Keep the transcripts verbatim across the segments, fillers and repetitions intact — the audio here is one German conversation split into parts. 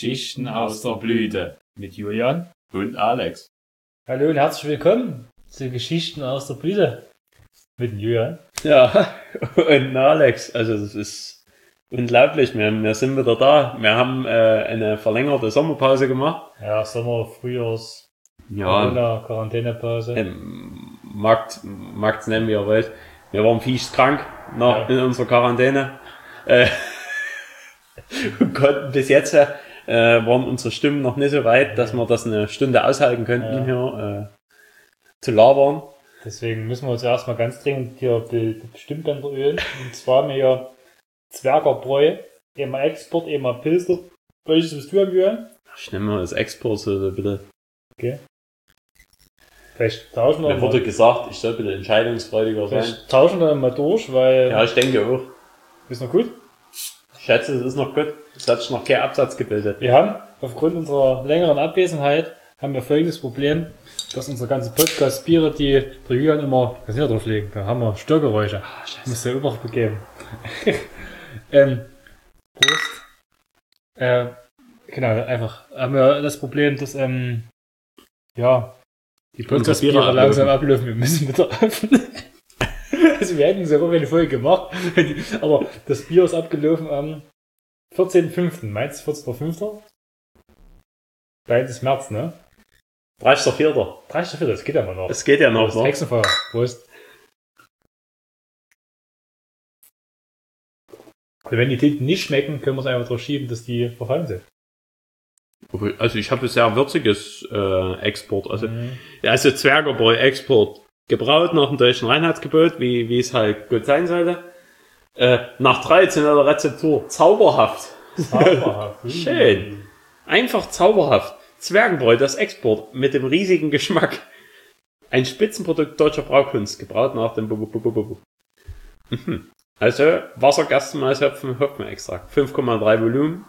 Geschichten aus der Blüte mit Julian und Alex. Hallo und herzlich willkommen zu Geschichten aus der Blüte mit Julian. Ja, und Alex. Also das ist unglaublich. Wir, wir sind wieder da. Wir haben äh, eine verlängerte Sommerpause gemacht. Ja, Sommer, Frühjahrs, Ja, Corona, Quarantänepause. ähm, Markt, Markt nennen wie ihr wollt. Wir waren fies krank nach, Ja. in unserer Quarantäne. Äh, und konnten bis jetzt äh, waren unsere Stimmen noch nicht so weit, dass wir das eine Stunde aushalten könnten, Ja. hier äh, zu labern. Deswegen müssen wir uns erstmal ganz dringend hier be- be- Stimmbänder ölen. Und zwar haben wir hier Zwergerbräu, einmal Export, einmal Pilsner. Welches bist du am Julian? Ich nehme mal das Export, so bitte. Okay. Vielleicht tauschen wir Mir mal, wurde gesagt, ich soll bitte entscheidungsfreudiger sein. vielleicht tauschen wir mal durch, weil Ja, ich denke auch. ist noch gut. Ich schätze, es ist noch gut. Es hat sich noch kein Absatz gebildet. Wir haben aufgrund unserer längeren Abwesenheit haben wir folgendes Problem, dass unsere ganze Podcast-Biere, die der Julian immer, kannst du nicht drauflegen, da haben wir Störgeräusche. Ah, scheiße. Muss der Obacht begeben. ähm, Prost. Äh, genau, einfach haben wir das Problem, dass, ähm, ja, die Unsere Podcast-Biere Biere langsam ablaufen. Wir müssen wieder öffnen. Also wir hätten sogar eine Folge gemacht, aber das Bier ist abgelaufen am vierzehnten fünften Meinst du vierzehnten fünften dreizehnten März, ne? dreißigster vierter dreißigsten vierten das geht ja mal noch. Es geht ja noch, Das ne? Hexenfeuer. Prost. Also wenn die Tinten nicht schmecken, können wir es einfach drauf schieben, dass die verfallen sind. Also ich habe sehr würziges äh, Export. Also, Mhm. ja, also Zwergerbräu Export. Gebraut nach dem deutschen Reinheitsgebot, wie, wie es halt gut sein sollte. Äh, nach traditioneller Rezeptur. Zauberhaft. Zauberhaft. Schön. Einfach zauberhaft. Zwergenbräu, das Export mit dem riesigen Geschmack. Ein Spitzenprodukt deutscher Braukunst, gebraut nach dem Bubu Bubu Bubu. Mhm. Also Wasser, Gerstenmalzhopfen, Hopfenextrakt. fünf Komma drei Volumen.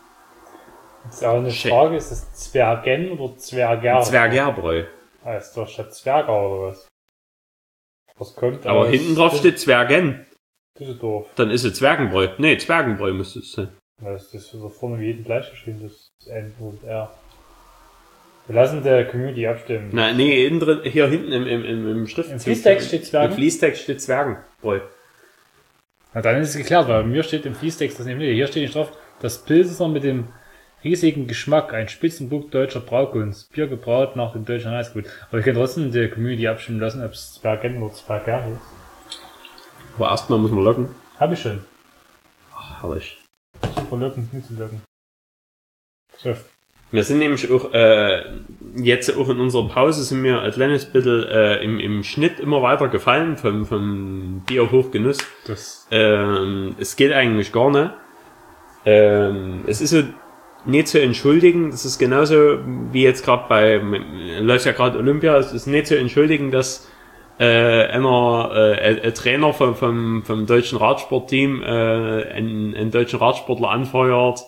Das ist auch eine Schön. Frage, ist das Zwergen oder Zwerger? Zwergerbräu. Ah, ist doch statt Zwerger oder was? Was kommt Aber aus hinten drauf steht Zwergen. Düsseldorf. Dann ist es Zwergenbräu. Nee, Zwergenbräu müsste es sein. Das ist so vorne wie jeden gleich geschrieben, das N und R. Wir lassen der Community abstimmen. Na, nee, innen drin, hier hinten im, im, im, im Schrift. Im Fließtext steht Zwergen? Im Fließtext steht Zwergenbräu. Na, dann ist es geklärt, weil bei mir steht im Fließtext das nämlich, hier steht nicht drauf, das Pilsner mit dem riesigen Geschmack, ein Spitzenprodukt deutscher Braukunst, Bier gebraut nach dem deutschen Reinheitsgebot. Aber ich kann trotzdem der Community abstimmen lassen, ob es Zwergen oder Zwerger ist. Aber erstmal muss man locken. Hab ich schon. Ach, herrlich. Super locken, nicht zu locken. So. Wir sind nämlich auch, äh, jetzt auch in unserer Pause sind wir ein kleines bisschen, äh, im, im Schnitt immer weiter gefallen vom, vom Bier Hochgenuss. Das, Ähm, es geht eigentlich gar nicht. Ähm, es ist so nicht zu entschuldigen, das ist genauso wie jetzt gerade bei, läuft ja gerade Olympia, es ist nicht zu entschuldigen, dass äh, einer, äh, ein Trainer vom, vom, vom deutschen Radsportteam äh, einen, einen deutschen Radsportler anfeuert,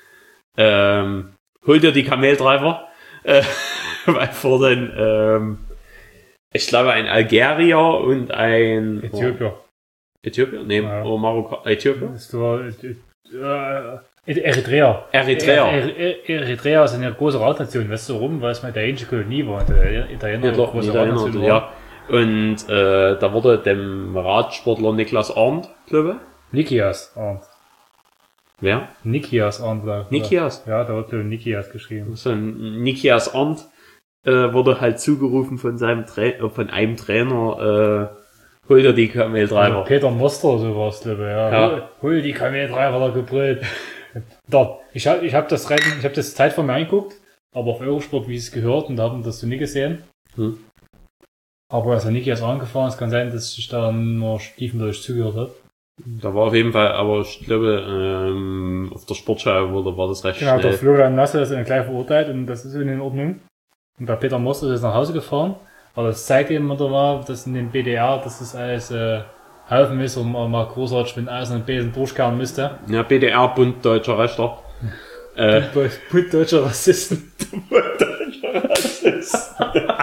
ähm, hol dir die Kameldreiber, äh, weil vor den, ähm, ich glaube ein Algerier und ein Äthiopier. Äthiopier? Nee, Ja. oder Marokko, Äthiopier? Das war, äh, äh, Eritrea. Eritrea. Er, er, Eritrea ist eine große Radnation, weißt du warum? Weil es mal italienische Kolonie war. Der Italiener Ja, doch, große Italiener, Radnation war. ja. Und äh, da wurde dem Radsportler Niklas Arndt, glaube Nikias Arndt. ich. Wer? Nikias Arndt. glaub ich. Nikias? Ja, da wird Nikias geschrieben. So ein Nikias Arndt äh, wurde halt zugerufen von seinem Tra äh, von einem Trainer, äh, hol dir die Also Kameldreiber. Peter Moster oder sowas, glaube ich. Ja. Ja. Hol, hol die Kameldreiber da gebrüllt. Da, ich habe ich hab das Rennen, ich habe das Zeit von mir angeguckt, aber auf Eurosport, wie es gehört, und da haben wir das so nie gesehen. Hm. Aber als er Nikias angefahren ist, kann sein, dass ich da nur stiefmütterlich zugehört habe. Da war auf jeden Fall, aber ich glaube, ähm, auf der Sportschau wurde, war das recht Genau, der schnell. Florian Nasse ist dann gleich verurteilt und das ist in Ordnung. Und der Peter Moster ist nach Hause gefahren. Aber das zeigt eben wieder mal, dass in dem B D R, dass das alles äh, Haufen ist und man mal großartig mit Eisen und Besen durchkehren müsste. Ja, B D R, Bund Deutscher Rechter. äh, Bund deutscher Rassisten. Deutscher Rassist.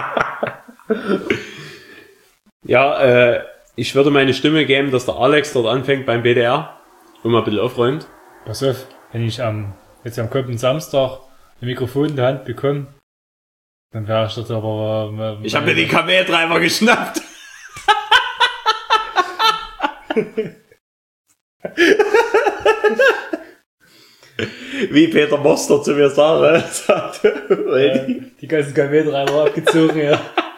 Ja, äh, ich würde meine Stimme geben, dass der Alex dort anfängt beim B D R und mal ein bisschen aufräumt. Pass auf, wenn ich am jetzt am kommenden Samstag ein Mikrofon in der Hand bekommen, dann wäre ich das aber... Äh, ich habe mir den Kameltreiber geschnappt. Wie Peter Moster zu mir sagt. äh, die ganzen Kameltreiber abgezogen, ja.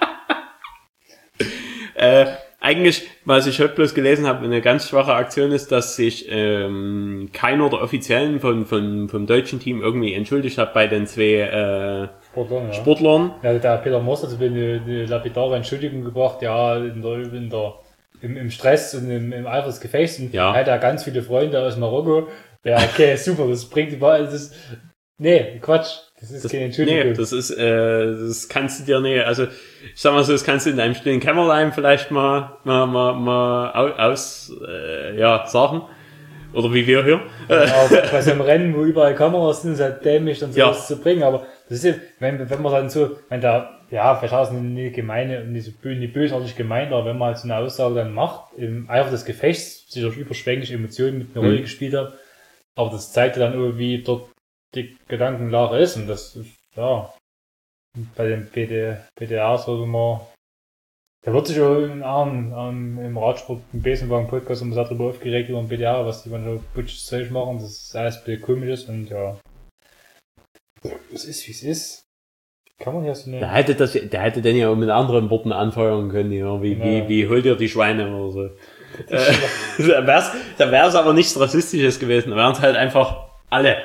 äh, eigentlich, was ich heute bloß gelesen habe, eine ganz schwache Aktion ist, dass sich ähm, keiner der Offiziellen von, von, vom deutschen Team irgendwie entschuldigt hat bei den zwei äh, Sportlern. Ja. Sportlern. Ja, der Peter Moster hat eine, eine lapidare Entschuldigung gebracht, ja, in der, in der, im, im Stress und im, im Eifer des Gefechts. Und ja. er hat ja ganz viele Freunde aus Marokko. Ja, okay, super, das bringt überall, das ist, nee, Quatsch. Das ist das, keine Entschuldigung. Nee, das ist, äh, das kannst du dir nicht, also, ich sag mal so, das kannst du in deinem stillen Kämmerlein vielleicht mal, mal, mal, mal aus, äh, ja, sagen. Oder wie wir hier. Ja, bei so einem Rennen, wo überall Kameras sind, ist halt dämlich, dann sowas ja. zu bringen, aber das ist ja, wenn, wenn man dann so, wenn da, ja, vielleicht auch nicht gemeine, nicht so bö- nicht bösartig gemeint, aber wenn man halt so eine Aussage dann macht, im Eifer des Gefechts, sich durch überschwängliche Emotionen mit einer Rolle mhm. gespielt hat, aber das zeigt dann irgendwie dort die Gedankenlage ist und das ist, ja, bei dem P D, P D A sollte man, da wird sich ja im, im, im Radsport, im Besenwagen-Podcast immer darüber aufgeregt, über den P D A, was die man so putsches Zeug machen, das ist alles ein bisschen komisch ist und ja, es ist wie es ist. Kann man ja so eine... Der hätte das, der hätte den ja auch mit anderen Worten anfeuern können, ja, wie, ja. wie, wie holt ihr die Schweine oder so. Äh, da wär's, da wär's aber nichts Rassistisches gewesen, da wären's halt einfach alle.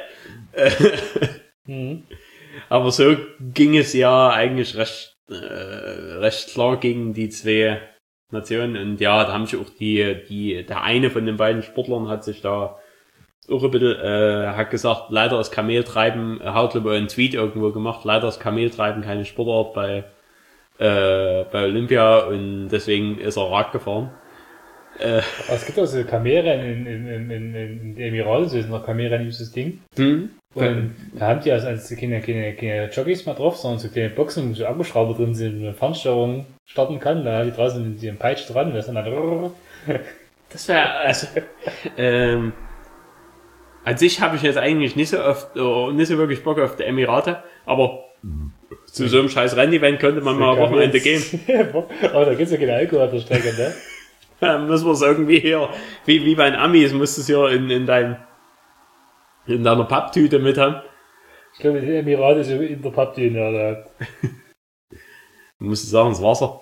mhm. Aber so ging es ja eigentlich recht, äh, recht klar gegen die zwei Nationen und ja, da haben sich auch die, die, der eine von den beiden Sportlern hat sich da auch ein bisschen, äh, hat gesagt, leider ist Kameltreiben, hat glaube ich einen Tweet irgendwo gemacht, leider ist Kameltreiben keine Sportart bei, äh, bei Olympia und deswegen ist er Rad gefahren. Äh. Es gibt also Kamelrennen in, in, in, in, in den Emiraten, so ist noch Kamelrennen dieses Ding. Mhm. Und da haben die also, also keine, keine, keine Jockeys mehr drauf, sondern so kleine Boxen, wo so Akkuschrauber drin sind, wo eine Fernsteuerung starten kann, da haben die draußen mit dem Peitsch dran, das ist dann das wäre, also, ähm, an sich habe ich jetzt eigentlich nicht so oft, oh, nicht so wirklich Bock auf die Emirate, aber zu so einem scheiß Rennevent könnte man mal am Wochenende gehen. Aber da gibt's ja keine Alkohol auf der Strecke, ne? Dann müssen wir es irgendwie hier, wie, wie bei den Amis, musst du es hier in, in dein, in deiner Papptüte mit haben. Ich glaube, die Emirate ist in der Papptüte, ja, da. Du musst sagen, das Wasser.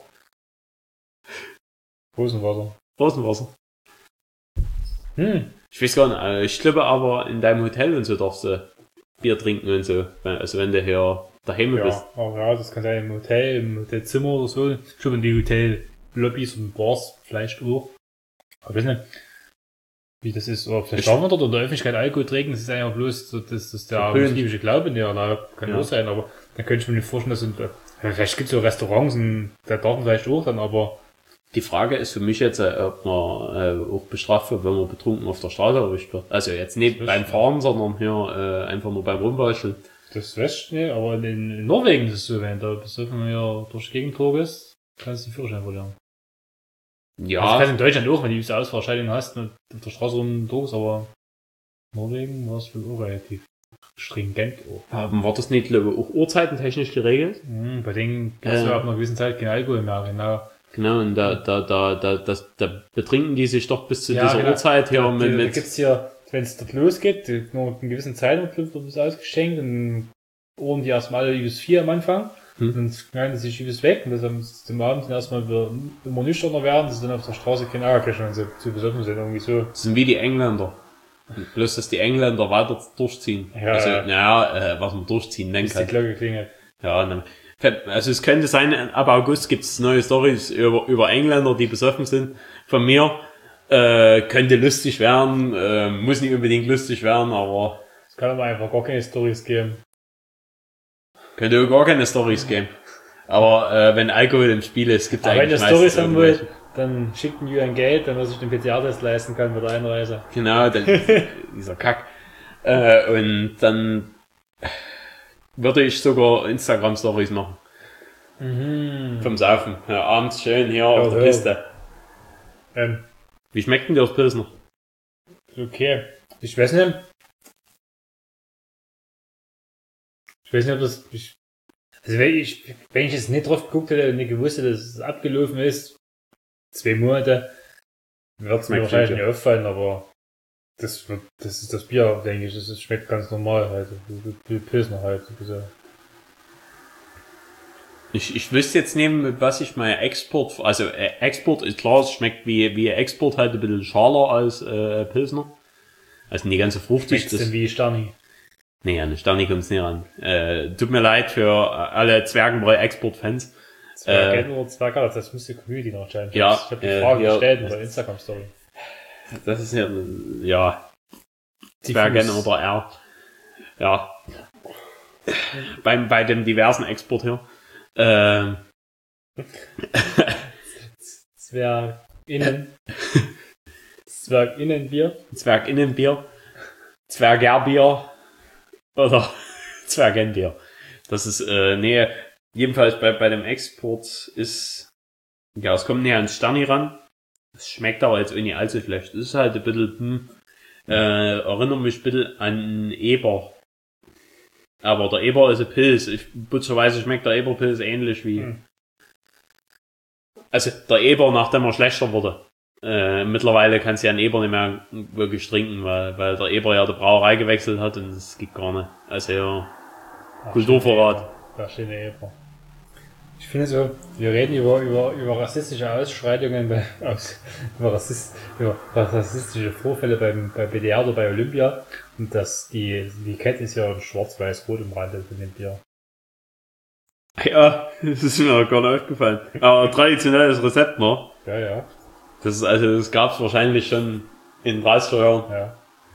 Rosenwasser. Rosenwasser. Hm. Ich weiß gar nicht, ich glaube aber in deinem Hotel und so darfst du Bier trinken und so, also wenn du hier daheim ja, bist. Aber ja, das kann sein im Hotel, im Hotelzimmer oder so. Ich glaube in die Hotellobbys und Bars vielleicht auch. Aber ich weiß nicht, wie das ist. Oder vielleicht darf man dort in der Öffentlichkeit Alkohol trinken, das ist eigentlich auch bloß so, das, das der muslimische Glaube, der da kann ja auch sein, aber dann könnte ich mir nicht vorstellen, dass in, vielleicht gibt es ja Restaurants und da darf man vielleicht auch dann, aber die Frage ist für mich jetzt, ob man äh, auch bestraft wird, wenn man betrunken auf der Straße erwischt wird. Also jetzt nicht beim Fahren, sondern hier äh, einfach nur beim Rumbauscheln. Das weiß ich nicht, aber in, in Norwegen ist es so, wenn da besoffen ja durch die Gegend ist, kannst du den Führerschein verlieren. Ja. Also kannst in Deutschland auch, wenn du diese Ausfahrscheidung hast und auf der Straße rumdruckst, aber in Norwegen war es wohl auch relativ stringent. Haben war das nicht, glaube ich, auch uhrzeitentechnisch geregelt? Mhm, bei denen kannst äh. du ab einer gewissen Zeit kein Alkohol mehr, genau. Genau, und da, da, da, da, das, da betrinken die sich doch bis zu ja, dieser genau. Uhrzeit hier da, mit, da, mit. Da gibt's hier, wenn es dort losgeht, nur einen gewissen Zeitpunkt wird das ausgeschenkt, dann ohren die erstmal alle bis vier am Anfang, hm. dann knallen sie sich bis weg, und das am, zum Abend dann erstmal wieder immer nüchterner werden, dass sie dann auf der Straße kein Ärger kriegen, wenn sie zu besoffen sind, irgendwie so. Das sind wie die Engländer. Bloß, dass die Engländer weiter durchziehen. Ja, also, ja. naja, äh, was man durchziehen nennt. Bis die Glocke klingelt. Ja, ne. Also es könnte sein, ab August gibt's neue Stories über, über Engländer, die besoffen sind. Von mir äh, könnte lustig werden, äh, muss nicht unbedingt lustig werden, aber es kann aber einfach gar keine Stories geben. Könnte auch gar keine Stories geben. Aber äh, wenn Alkohol im Spiel ist, gibt's aber eigentlich wenn ihr Stories haben wollt, dann schickt mir ein Geld, damit ich den P C R-Test leisten kann bei der Einreise. Genau, dann, dieser Kack. Äh, und dann würde ich sogar Instagram-Stories machen. Mhm. Vom Saufen. Ja, abends schön hier auf der Piste. Ähm, Wie schmeckt denn dir das Pilsner? Okay. Ich weiß nicht. Ich weiß nicht, ob das, ich, also wenn ich, wenn ich jetzt nicht drauf geguckt hätte und nicht gewusst hätte, dass es abgelaufen ist, zwei Monate, wird es mir wahrscheinlich nicht auffallen, aber das, das ist das Bier, denke ich, das schmeckt ganz normal halt, wie Pilsner halt, so. Ich, ich wüsste jetzt nicht, mit was ich mal Export, also äh, Export ist klar, es schmeckt wie, wie Export halt ein bisschen schaler als äh, Pilsner. Also nicht ganz so fruchtig. Schmeckt's denn wie Sterni? Nee, an Sterni kommt's nicht ran. Äh, tut mir leid für alle Zwergenbräu-Export-Fans. Zwergen äh, oder Zwerger, das müsste Community noch entscheiden. Ja, ich habe die Frage äh, gestellt in der Instagram-Story. Das ist ja, ja, Zwergen oder R. Ja. Beim, bei dem diversen Export hier. Ähm. Zwerginnen. Zwerginnenbier. Zwerginnenbier. Zwergerbier. Oder Zwergenbier. Das ist, äh, nee, jedenfalls bei, bei dem Export ist, ja, es kommt näher ans Sterni ran. Es schmeckt aber jetzt auch nicht allzu schlecht. Es ist halt ein bisschen, hm, äh, erinnert mich ein bisschen an Eber. Aber der Eber ist ein Pilz. Ich, putzerweise schmeckt der Eberpilz ähnlich wie, hm. Also, der Eber, nachdem er schlechter wurde. Äh, mittlerweile kannst du ja einen Eber nicht mehr wirklich trinken, weil, weil der Eber ja die Brauerei gewechselt hat und das geht gar nicht. Also, ja, Ach, Kulturvorrat. Ja, schöne Eber. Ich finde so, wir reden über, über, über rassistische Ausschreitungen bei, aus, über, Rassist, über rassistische Vorfälle beim, bei B D R oder bei Olympia. Und das, die, die Kette ist ja schwarz-weiß-rot im Rand von dem Bier. Ja, das ist mir gar nicht aufgefallen. Aber traditionelles Rezept, ne? Ja, ja. Das ist, also, das gab's wahrscheinlich schon in dreißiger Jahren. Ja.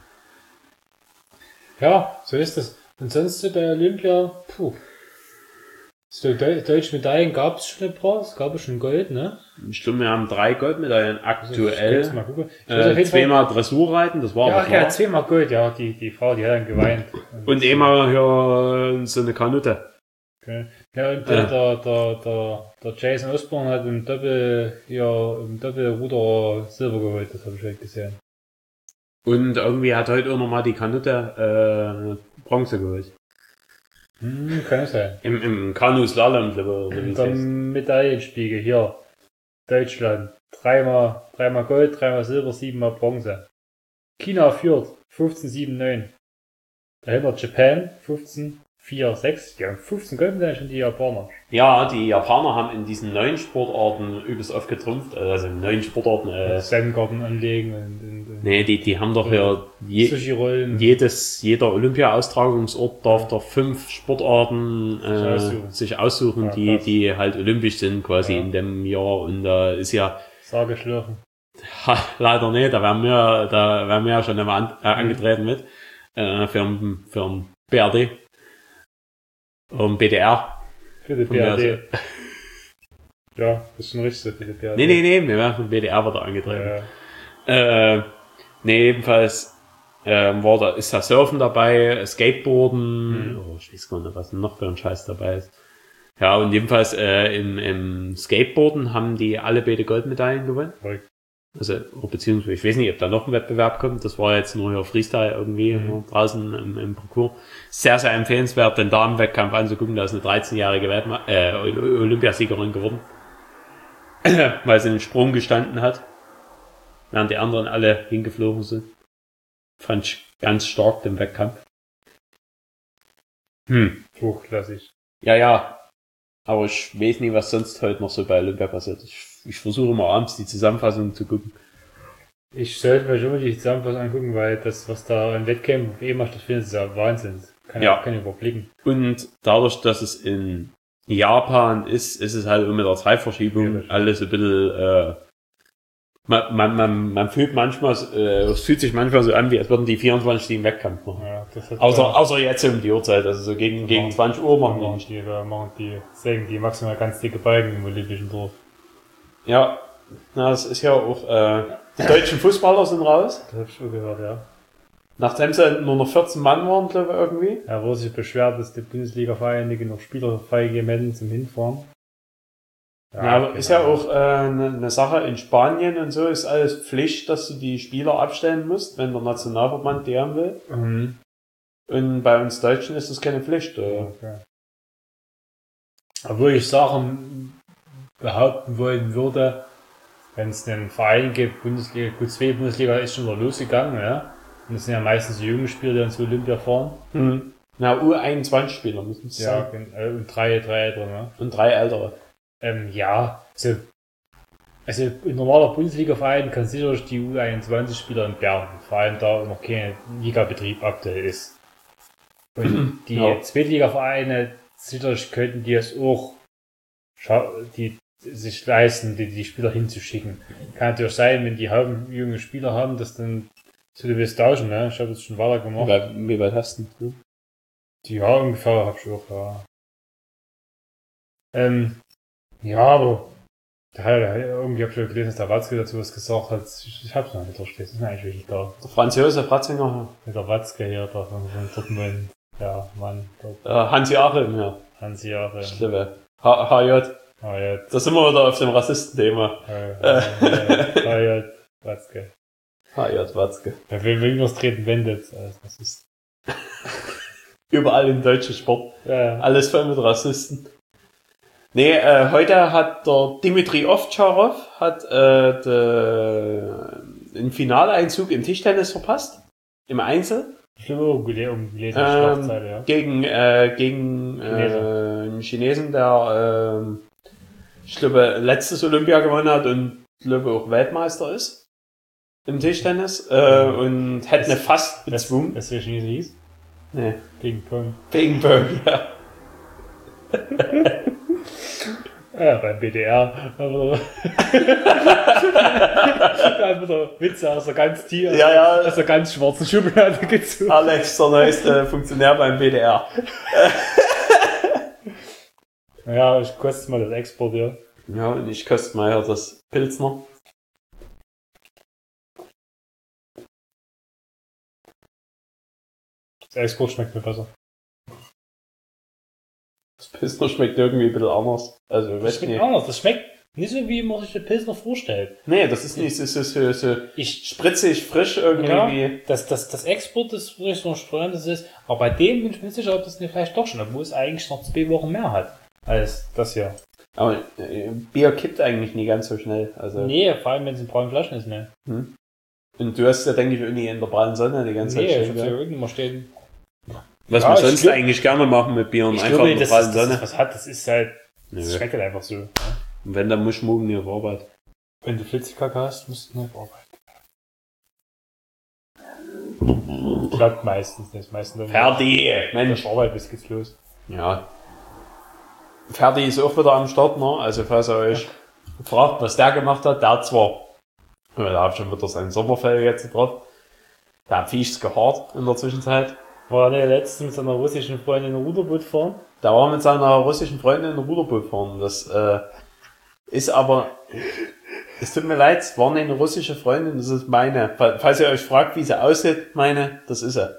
Ja, so ist es. Und sonst bei Olympia, puh. So, De deutsche Medaillen gab es schon ein paar, es gab schon Gold, ne? Ich glaube, wir haben drei Goldmedaillen aktuell. Also, mal gucken. Ich äh, zweimal Dressurreiten, das war ja, aber klar. Ja, zweimal Gold, ja, die, die Frau, die hat dann geweint. Und, und einmal hier so eine Kanute. Okay. Ja, und der, der, der, der, der Jason Osborne hat im Doppel, ja, im Doppelruder Silber geholt, das habe ich heute gesehen. Und irgendwie hat heute auch nochmal die Kanute, äh, Bronze geholt. Hm, kann es sein. Im, im Kanu-Slalom, glaube ich. Der Medaillenspiegel hier. Deutschland. Dreimal, dreimal Gold, dreimal Silber, siebenmal Bronze. China führt. fünfzehn sieben neun. Dahinter Japan. fünfzehn vier sechs. Die haben fünfzehn Goldmedaillen schon, die Japaner. Ja, die Japaner haben in diesen neuen Sportarten übelst oft getrumpft. Also in neuen Sportarten. Äh, Sandgarten anlegen und, und, und nee, die, die haben doch ja je, jedes, jeder Olympia-Austragungsort darf doch fünf Sportarten äh, sich aussuchen, sich aussuchen ja, die, die halt olympisch sind quasi ja. in dem Jahr. Und da ist ja... Sage schlürfen. Ha, leider nicht, da wären wir, da wären wir ja schon immer an, äh, angetreten mit. Äh, für, für ein B R D. Um B D R. Für die B R D. Ja, das ist schon richtig für die B R D. Nee, nee, nee, wir werden vom B D R wieder angetreten. Ja. Äh, nee, jedenfalls äh, war da, ist da Surfen dabei, Skateboarden, mhm. oh, ich weiß gar nicht, was noch für ein Scheiß dabei ist. Ja, und jedenfalls äh, im, im Skateboarden haben die alle beide Goldmedaillen gewonnen. Okay. Also, beziehungsweise, ich weiß nicht, ob da noch ein Wettbewerb kommt. Das war jetzt nur hier Freestyle irgendwie mhm. draußen im, im Parcours. Sehr, sehr empfehlenswert, den Damenwettkampf anzugucken. Da ist eine dreizehnjährige Weltme äh, Olympiasiegerin geworden. Weil sie einen Sprung gestanden hat. Während die anderen alle hingeflogen sind. Fand ich ganz stark, den Wettkampf. Hm. Hochklassig. Ja, ja. Aber ich weiß nicht, was sonst heute noch so bei Olympia passiert. Ich, ich versuche mal abends die Zusammenfassung zu gucken. Ich sollte mir schon mal die Zusammenfassung angucken, weil das, was da im Wettkampf eh mal stattfindet, ist ja Wahnsinn. Kann ja kann ich überblicken. Und dadurch, dass es in Japan ist, ist es halt mit der Zeitverschiebung ja, alles ein bisschen, äh, man, man, man, man fühlt manchmal, äh, es fühlt sich manchmal so an, wie als würden die vierundzwanzig Stunden Wettkampf machen. Ja, das hat außer, ja, außer jetzt um die Uhrzeit, also so gegen, gegen zwanzig Uhr machen die nicht. Die, da machen die, sägen die maximal ganz dicke Balken im Olympischen Dorf. Ja, na, das ist ja auch, äh, die deutschen Fußballer sind raus. Das hab ich schon gehört, ja. Nachdem sie nur noch vierzehn Mann waren, glaube ich, irgendwie. Ja, wurde sich beschwert, dass die Bundesliga-Vereine nicht genug Spieler freigegeben hätten zum Hinfahren. Ja, ja, aber genau. Ist ja auch äh, ne, ne Sache in Spanien und so, ist alles Pflicht, dass du die Spieler abstellen musst, wenn der Nationalverband deren will. Mhm. Und bei uns Deutschen ist das keine Pflicht. Äh. Okay. Obwohl ich Sachen behaupten wollen würde, wenn es einen Verein gibt, Bundesliga, Q zwei Bundesliga ist schon wieder losgegangen, ja. Und das sind ja meistens die jungen Spieler, die dann zu Olympia fahren. Hm. Na, U einundzwanzig Spieler müssen es Ja, sein. äh, und drei, drei ältere, ne? Und drei ältere. Ähm, ja, also, also ein normaler Bundesliga-Verein kann sicherlich die U einundzwanzig Spieler entbehren, vor allem da noch kein Ligabetrieb aktuell ist. Und die Ja. Zweitliga-Vereine sicherlich könnten die es auch scha- die sich leisten, die, die Spieler hinzuschicken. Kann natürlich sein, wenn die haben, junge Spieler haben, dass dann so du willst tauschen, ne? Ich habe das schon weiter Wie gemacht. weit, wie weit hast du? Hm? Die ja ungefähr hab ich auch, ja. Ähm, ja, aber da hat er irgendwie hab ich schon gelesen, dass der Watzke dazu was gesagt hat. Ich, ich hab's noch nicht durchgelesen, das ist mir eigentlich wirklich da. Der Franz Josef Ratzinger, Mit der Watzke hier, da von, von Dortmund. Ja, Mann, dort. äh, Hansi Achim, ja. Hansi Jahre. Schlimme. H- HJ. Ah, jetzt. Da sind wir wieder auf dem Rassistenthema. Ah, ja, Watzke. H J Watzke. Ja, wir will was treten wendet. Also, das ist. Überall im deutschen Sport. Ja, Alles voll mit Rassisten. Nee, äh, heute hat der Dimitri Ovtcharov hat äh, de, den Finaleinzug im Tischtennis verpasst. Im Einzel. ich habe auch gele- umgelesen, Ähm, Schlagzeile, ja. Gegen, äh, gegen äh, Chinese. einen Chinesen, der äh, ich glaube letztes Olympia gewonnen hat und glaube auch Weltmeister ist im Tischtennis äh, und hätte eine fast bezwungen. Weißt du, wer Chinese hieß? Nee, Ping Pong. Ping Pong, ja. Ja, beim B D R. Aber einfach der Witze aus der ganz tief, Ja, ja. aus der ganz schwarzen Schublade gezogen. Alex, der neueste Funktionär beim B D R. Naja, ich koste mal das Export hier. Ja, und ich koste mal hier das Pilsner. Das Export schmeckt mir besser. Das Pilsner schmeckt irgendwie ein bisschen anders. Also, Das weiß schmeckt nicht. anders. Das schmeckt nicht so, wie man sich den Pilsner vorstellt. Nee, das ist nicht so, so, so, so Ich, spritzig, frisch irgendwie. ja, das, das, das Export ist wirklich so ein spannendes ist, aber bei dem bin ich mir nicht sicher, ob das nicht vielleicht doch schon, obwohl es eigentlich noch zwei Wochen mehr hat als das hier. Aber äh, Bier kippt eigentlich nie ganz so schnell. Also, Nee, vor allem wenn es in braunen Flaschen ist, ne. und du hast ja, denke ich, irgendwie in der prallen Sonne die ganze Nee, Zeit ich stehen. hab's ja Ja. irgendwo stehen. Was Ja, wir ich sonst glaub- eigentlich gerne machen mit Bier und Ich einfach glaube, in der das, prallen ist, das Sonne. ist, was hat, das ist halt, das Nö. schmeckt halt einfach so. Ne? Und wenn, dann muss ich morgen nicht auf Arbeit. Wenn du Flitzekacke hast, musst du nicht arbeiten. Klappt meistens nicht. Meistens dann Ferdi! Wenn Mensch! du Arbeit bist, geht's los. Ja. Ferdi ist auch wieder am Start, ne? Also, falls ihr euch fragt, was der gemacht hat, der hat zwar, ja, der hat schon wieder sein Sommerfell jetzt drauf. Der hat Viechs gehaart in der Zwischenzeit. War der letztens mit seiner russischen Freundin ein Ruderboot fahren? Der war mit seiner russischen Freundin ein Ruderboot fahren. Das äh, ist aber, es tut mir leid, es war nicht eine russische Freundin, das ist meine. Fall- Falls ihr euch fragt, wie sie aussieht, meine, das ist sie.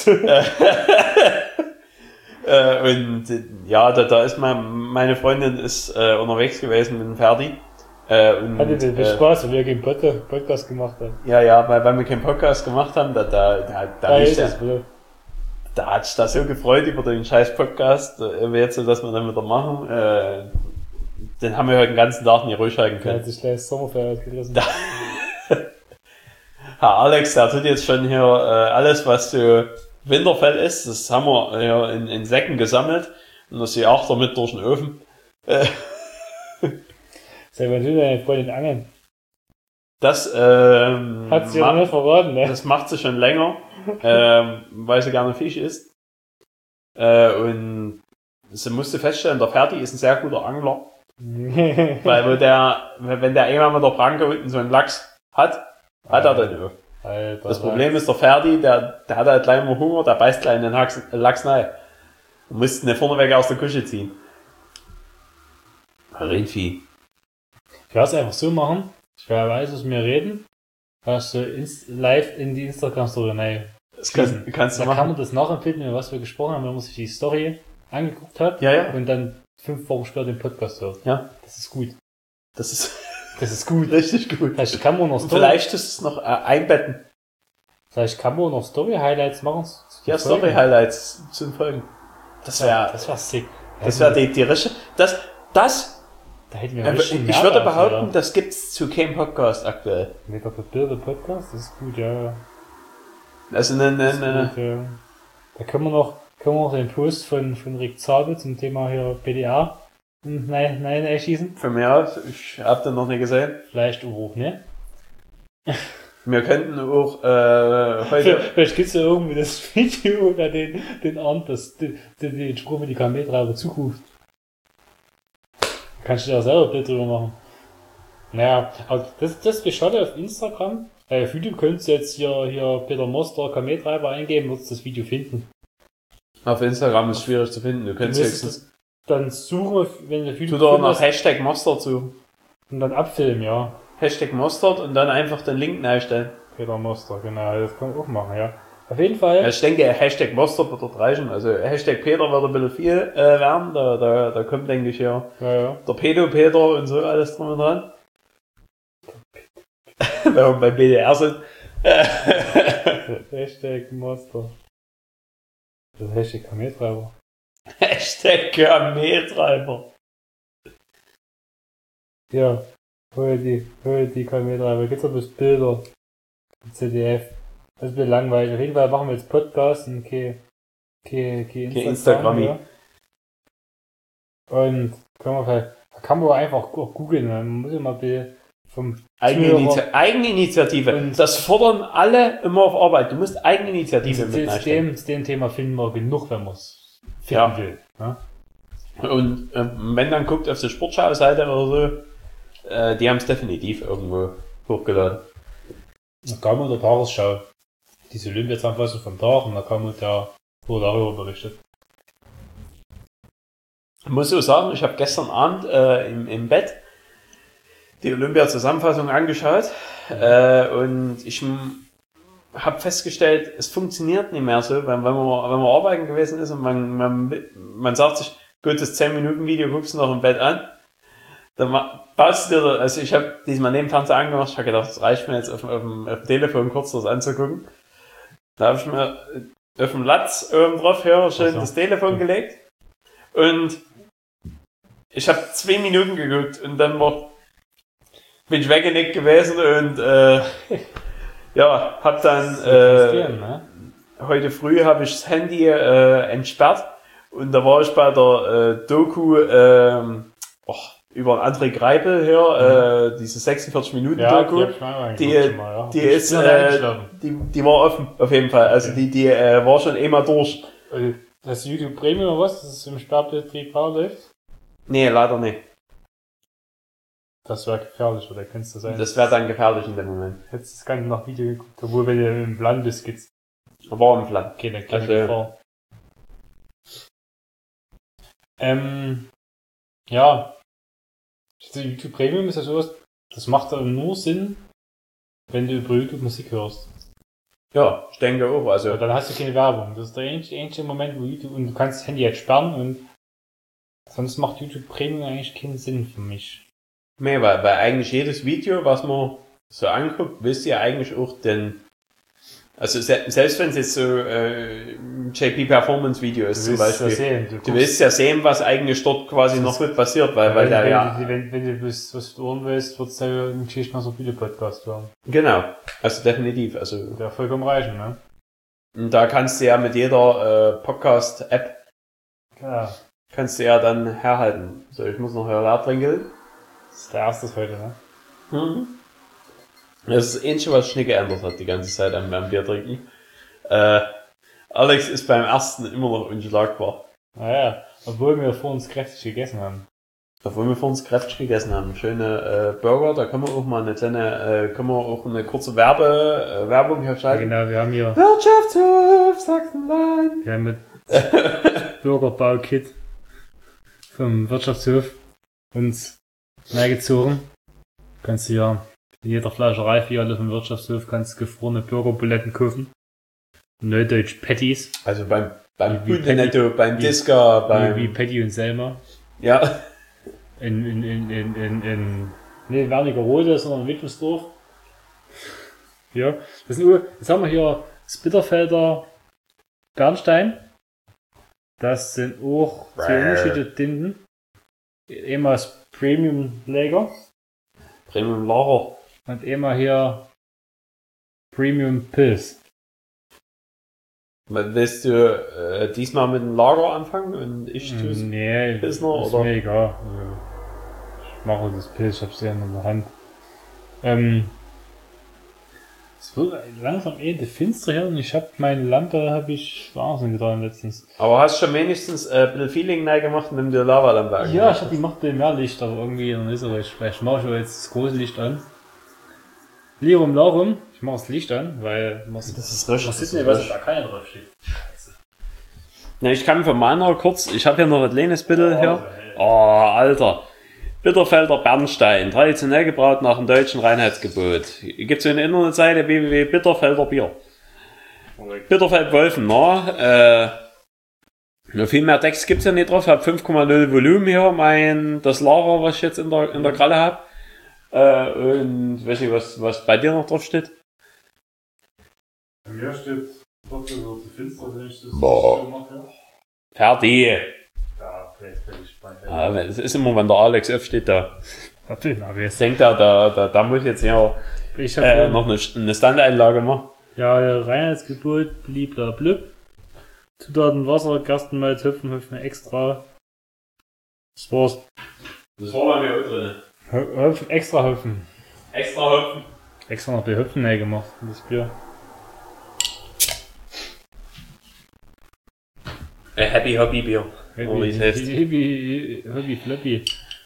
äh, und äh, ja, da, da ist mein, meine Freundin ist äh, unterwegs gewesen mit dem Ferdi. Äh, und, Hatte den äh, Spaß, weil wir gegen Pod- Podcast gemacht haben. ja, ja, weil, weil wir keinen Podcast gemacht haben, da, da, da, da, Da ist ist der, es, bitte. da hat sich da so gefreut über den scheiß Podcast, äh, jetzt, dass wir dann wieder machen. Äh, den haben wir heute den ganzen Tag nicht ruhig halten Der hat können. sich gleich das Sommerfeld ausgerissen. Da- Herr Alex, der tut jetzt schon hier äh, alles, was so Winterfell ist, das haben wir hier in, in Säcken gesammelt und das hier auch damit durch den Ofen. Äh, Seit wann will deine Freundin angeln? das ähm, Hat sie ja ma- noch nicht verraten, ne? das macht sie schon länger, ähm, weil sie gerne Fisch isst. Äh, und sie musste feststellen, der Ferdi ist ein sehr guter Angler. Weil wo der, wenn der einmal mit der Pranke unten so einen Lachs hat, hat er den auch. Alter, Das Problem ist, der Ferdi, der, der hat halt gleich mal Hunger, der beißt gleich in den Lachs, Lachs rein. Du musst ihn vorneweg aus der Küche ziehen. Rindvieh. Ich werde es einfach so machen. Ich weiß, was wir reden. Hast du ins, live in die Instagram-Story rein. Das kannst, kannst Da du kann man machen. das nachempfinden, was wir gesprochen haben, wenn man sich die Story angeguckt hat. Ja, ja. Und dann fünf Wochen später den Podcast hört. Ja. Das ist gut. Das ist Das ist gut. richtig gut. Vielleicht kann man noch Und vielleicht ist es noch äh, einbetten. Vielleicht kann man noch Story-Highlights machen. Ja, Story-Highlights zu folgen. Das wäre, Das wäre sick. das wäre die, die Rische. Das, das, Da hätten wir äh, richtig ich würde Mehrwert, behaupten, ja. das gibt's zu keinem Podcast aktuell. Mit der Bilder Podcast, das ist gut, ja. Also, ne, ne, Das ist ne, gut, ja. Da können wir noch, können wir noch den Post von, von Rick Zabel zum Thema hier P D A nein, nein, erschießen. von mir aus, ich hab den noch nicht gesehen. Vielleicht auch, ne? Wir könnten auch, äh, heute, Vielleicht gibt's ja irgendwie das Video oder den, den Arndt, das, den, den, den Spruch mit die Kameltreiber zuruft. Kannst du dir auch selber ein Bild drüber machen. Naja, also das, das ist schade auf Instagram. Äh, auf YouTube könntest du jetzt hier, hier Peter Moster Kameltreiber eingeben, würdest das Video finden. auf Instagram ist schwierig zu finden. Du könntest Du höchstens, Dann suchen, wenn du das Video tu da nach findest, Hashtag Mustard zu. und dann abfilmen, ja. Hashtag Mustard und dann einfach den Link einstellen. Peter Moster, genau, das kann man auch machen, ja. Auf jeden Fall. Also ich denke, Hashtag Mustard wird dort reichen. Also Hashtag Peter wird ein bisschen viel äh, werden. Da, da, da kommt, denke ich, hier Ja, ja. der Pedo-Peter und so alles drum und dran. Wenn wir bei B D R sind. Hashtag Moster. Das ist Hashtag Kameltreiber. Hashtag Kameltreiber. Ja, hol die, hol die Kameltreiber. Gibt's doch bloß Bilder. C D F. Das ist ein bisschen langweilig. Auf jeden Fall machen wir jetzt Podcast und kein, kein, kein Instagram. Instagrammi. Ja. Und können wir vielleicht, da kann man einfach auch googeln. Man muss ja mal ein bisschen vom Eigeniniti Eigeninitiative. Und- Das fordern alle immer auf Arbeit. Du musst Eigeninitiative zu, mit zu, einstellen. dem, zu dem Thema finden wir genug, wenn man es finden Ja. will. Ne? Und äh, wenn dann guckt auf die Sportschau-Seite oder so, äh, die haben es definitiv irgendwo hochgeladen. Da kam man der Tagesschau. Diese Olympia-Zusammenfassung vom Tag und da kam man der, wurde darüber berichtet. Ich muss so sagen, ich habe gestern Abend äh, im, im Bett die Olympia-Zusammenfassung angeschaut äh, und ich habe festgestellt, es funktioniert nicht mehr so, weil wenn man, wenn man arbeiten gewesen ist und man, man, man sagt sich, gut, das zehn Minuten Video guckst du noch im Bett an, dann ma- baust du dir, also ich habe diesmal neben Fernseher angemacht, ich habe gedacht, das reicht mir jetzt auf, auf, dem, auf dem Telefon kurz das anzugucken. Da habe ich mir auf dem Latz oben drauf hier schön Ach so. das Telefon gelegt und ich habe zwei Minuten geguckt und dann war, bin ich weggenickt gewesen und äh, ja, hab dann äh, ne? heute früh habe ich das Handy äh, entsperrt und da war ich bei der äh, Doku äh, oh, über André Greipel hier, äh, diese sechsundvierzig Minuten Ja, Doku. die hab ich mal Die, angeguckt schon mal, ja. die Ich ist, bin äh, eingeschlafen. die, die war offen, auf jeden Fall. Also Okay. die, die äh, war schon immer durch. Also, das YouTube Premium oder was? Das ist im Sperrbetrieb läuft? Nee, leider nicht. Das wäre gefährlich, oder kennst du sein? Das wäre dann gefährlich in dem Moment. Hättest das Ganze nach Video geguckt, obwohl wenn du im Land bist, gibt's War im Land. keine, keine Also- Gefahr. Ähm, ja. Das YouTube Premium ist ja sowas, das macht aber nur Sinn, wenn du über YouTube Musik hörst. Ja, ich denke auch. Also Aber dann hast du keine Werbung. Das ist der einzige, einzige Moment, wo YouTube, und du kannst das Handy jetzt sperren und sonst macht YouTube Premium eigentlich keinen Sinn für mich. nee, weil, weil eigentlich jedes Video, was man so anguckt, wisst ihr eigentlich auch den, also se selbst wenn es jetzt so äh, J P Performance Video ist zum willst Beispiel, ja sehen. Du, du willst ja sehen, was eigentlich dort quasi noch mit passiert, weil, weil wenn, der wenn, ja, du, wenn, wenn du was, was du hören willst, würdest du ja im Geschichten noch so viele Podcast hören. genau, also definitiv, also Der vollkommen reichen, ne? und da kannst du ja mit jeder äh, Podcast-App Ja. kannst du ja dann herhalten. So, ich muss noch leer trinken. Das ist der erste heute, ne? Mhm. Das ist das Einzige, was Schnick geändert hat, die ganze Zeit am, am Bier trinken. Äh, Alex ist beim ersten immer noch unschlagbar. Naja, obwohl wir vor uns kräftig gegessen haben. Obwohl wir vor uns kräftig gegessen haben. Schöne äh, Burger, da können wir auch mal eine kleine, äh, können wir auch eine kurze Werbe, äh, Werbung hier Ja, schalten. genau, wir haben hier, Wirtschaftshof Sachsenland. wir haben mit Bürgerbau-Kit vom Wirtschaftshof uns reingezogen. Kannst du ja in jeder Fleischerei Filiale vom Wirtschaftshof kannst du gefrorene Burgerbuletten kaufen. Neudeutsch Patties. Also beim, beim Wie Hundenetto, beim wie- Disco, Wie, wie beim, Patty und Selma. ja, In, in, in, in, in, in, nee, Wernigerode, sondern in Wittmesdorf. Ja, das sind, nur- jetzt haben wir hier das Bitterfelder Bernstein. Das sind auch zwei unterschiedliche Tinten. Einmal das Premium Lager Premium Lager. und einmal hier Premium Pilz. Willst du äh, diesmal mit dem Lager anfangen und ich tue es? Nee, Pilsner, ist oder? mir egal. Also, ich mache das Pilz, ich hab's ja in der Hand. Ähm, es wird langsam eh finster hier und ich hab meine Lampe, hab ich Wahnsinn getan letztens. Aber hast du schon wenigstens äh, ein bisschen Feeling rein gemacht und nimm dir Lavalampe an? Ja, ich hab die macht mehr Licht, aber irgendwie noch nicht so richtig. Vielleicht mache ich aber jetzt das große Licht an. Lirum Larum, ich mache das Licht an, weil man Das ist richtig. sieht nicht, was da keiner drauf steht. Na, ich kann von meiner kurz, ich habe hier noch ein kleines Bittel Oh, hier. hey. Oh, Alter. Bitterfelder Bernstein, traditionell gebraut nach dem deutschen Reinheitsgebot. Gibt's eine Internetseite w w w punkt bitterfelder bier. Bitterfeld Wolfen, na, äh, nur viel mehr Text gibt's ja nicht drauf. Ich habe fünf Komma null Volumen hier, mein, das Lager, was ich jetzt in der, in der Kralle habe. Äh, und, ich weiß nicht, was, was bei dir noch drauf steht. Bei mir steht trotzdem so zu finster, wenn ich das Boah. so mache. Fertig. Ja, vielleicht bin ich bei Ja, es ist immer, wenn der Alex aufsteht, da aber jetzt denkt er, da, da, da muss ich jetzt hier ich hab äh, ja, noch eine, eine Standeinlage machen. ja, der Reinheitsgebot, bliblablub. Zutaten Wasser, Gerstenmalz, Hopfen, Hopfen extra. Das war's. Das war bei mir auch drin. Hö- Hopfen, extra Hopfen. Extra Hopfen. Extra noch die Hopfen rein gemacht, in das Bier. Ein Happy Hobby Bier. Oh, wie Hobby, es heißt. Hobby, Hobby, Floppy.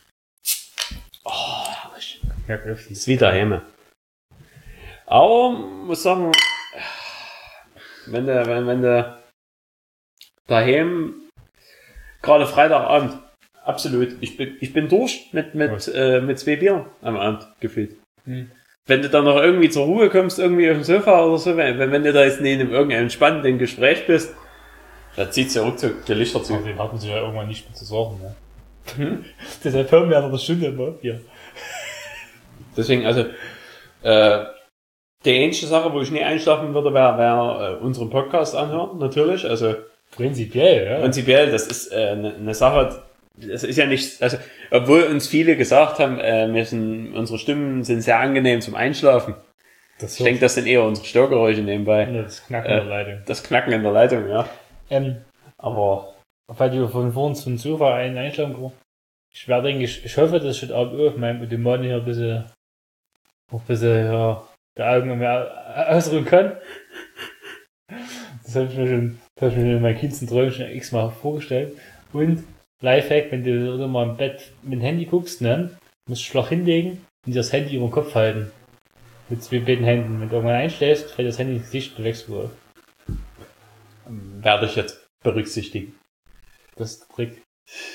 Oh, herrlich. Ja, Öffi. Ist wieder Häme. Aber, muss sagen, wenn du, wenn, wenn du daheim, gerade Freitagabend, absolut, ich bin, ich bin durch mit, mit, äh, mit zwei Bier am Abend gefühlt. Hm. Wenn du dann noch irgendwie zur Ruhe kommst, irgendwie auf dem Sofa oder so, wenn, wenn du da jetzt neben irgendeinem spannenden Gespräch bist, da zieht's ja ruckzuck die Lichter zu. Auf den hat man sich ja irgendwann nicht mehr zu sorgen, ne? Hm? Deshalb hören wir ja noch eine Stunde im Bier. Deswegen, also, äh, die einzige Sache, wo ich nie einschlafen würde, wäre wär, äh, unseren Podcast anhören, natürlich. Also, Prinzipiell, ja. prinzipiell, das ist eine äh, ne Sache, das ist ja nicht, also, obwohl uns viele gesagt haben, äh, wir sind, unsere Stimmen sind sehr angenehm zum Einschlafen. Das Ich denke, das sind eher unsere Störgeräusche nebenbei. das Knacken Äh, der Leitung. Das Knacken in der Leitung, ja. Ähm, Aber, weil du von vorn zum Sofa einen einschlagen kannst. Ich werde eigentlich, ich hoffe, dass ich heute Abend auf meinem Automaten hier ein bisschen, auch ein bisschen, ja, die Augen mehr ausruhen kann. Das habe ich mir schon, das habe ich mir in meinen kindsten Träumen schon x-mal vorgestellt. Und, Lifehack, wenn du irgendwann mal im Bett mit dem Handy guckst, ne, musst du Schlag hinlegen und dir das Handy über den Kopf halten. Mit zwei beiden Händen. Wenn du irgendwann einschläfst, fällt das Handy ins Gesicht und wächst wohl. werde ich jetzt berücksichtigen. Das ist der Trick.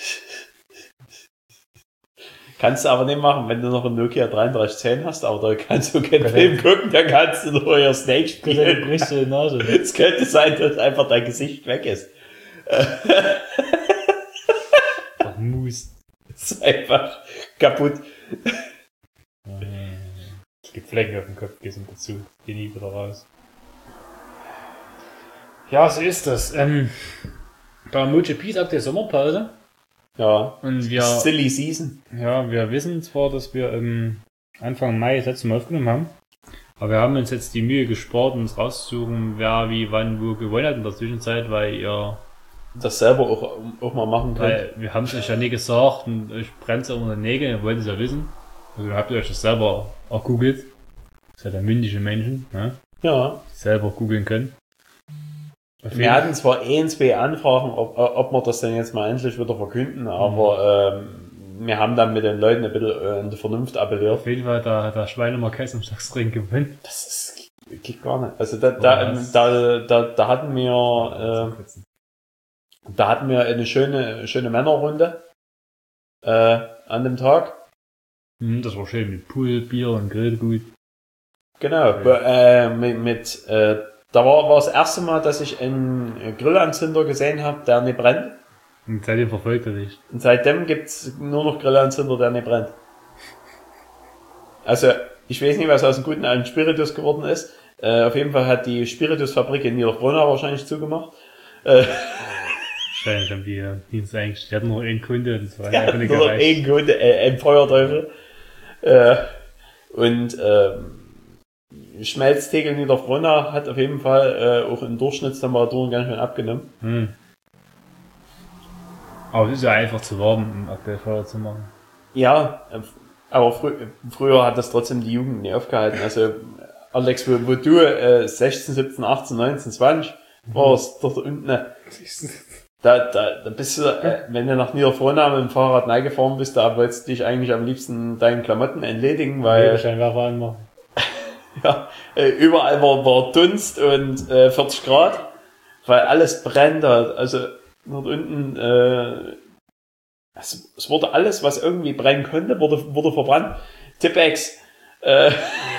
Kannst du aber nicht machen, wenn du noch einen Nokia dreiunddreißig zehn hast, aber da kannst du keinen Okay. Film gucken, dann kannst du noch euer Snake Du spielen. brichst dir die Nase. Ne? Es könnte sein, dass einfach dein Gesicht weg ist. Ach, Mus. Es ist einfach kaputt. Es gibt Flecken auf dem Kopf, gehst mit dazu. Geh nie wieder raus. Ja, so ist das. Ähm, bei MotoGP ist aktuell Sommerpause. Ja. Und wir, Silly Season. ja, wir wissen zwar, dass wir im Anfang Mai das letzte Mal aufgenommen haben. Aber wir haben uns jetzt die Mühe gespart, uns rauszusuchen, wer wie wann wo gewonnen hat in der Zwischenzeit, weil ihr, Das selber auch, auch mal machen könnt. weil wir haben es euch ja nie gesagt und euch brennt es unter den Nägeln, ihr wollt es ja wissen. Also habt ihr euch das selber auch googelt. Das sind ja mündige Menschen, ne? Ja. Die selber googeln können. Auf jeden Wir hatten zwar ein, zwei Anfragen, ob, ob wir das denn jetzt mal endlich wieder verkünden, aber ähm, wir haben dann mit den Leuten ein bisschen äh, in die Vernunft appelliert. Auf jeden Fall, da hat der Schweinemark am Sachsring gewonnen. Das ist, geht gar nicht. Also da, da, Was? da, da, da hatten wir, äh, da hatten wir eine schöne, schöne Männerrunde äh, an dem Tag. Hm, das war schön mit Pool, Bier und Grillgut. Genau, Okay. äh, mit, mit äh, da war, war das erste Mal, dass ich einen Grillanzünder gesehen habe, der nicht brennt. Und seitdem verfolgt er dich. Und seitdem gibt's nur noch Grillanzünder, der nicht brennt. Also, Ich weiß nicht, was aus dem guten alten Spiritus geworden ist. Äh, auf jeden Fall hat die Spiritusfabrik in Niederbronau wahrscheinlich zugemacht. Äh, Wahrscheinlich haben die Dienst eigentlich, die hatten nur einen Kunde, das war ja, einfach nicht nur gereicht. ein Kunde, äh, ein Feuerteufel. Äh, und ähm, Schmelztegel Niederbronau hat auf jeden Fall äh, auch in Durchschnittstemperaturen ganz schön abgenommen. Hm. Aber es ist ja einfach zu warm, um aktuell Feuer zu machen. Ja, äh, aber frü früher hat das trotzdem die Jugend nie aufgehalten. Also Alex, wo, wo du äh, sechzehn, siebzehn, achtzehn, neunzehn, zwanzig warst, dort unten, äh, da, da, da bist du, äh, wenn du nach Niederfrohnau mit dem Fahrrad reingefahren bist, da wolltest du dich eigentlich am liebsten deinen Klamotten entledigen, weil Scheinwerfer anmachen. ja, äh, überall war, war Dunst und äh, vierzig Grad, weil alles brennt hat. Also dort unten, äh, es, es wurde alles, was irgendwie brennen konnte, wurde, wurde verbrannt. Tippex, äh,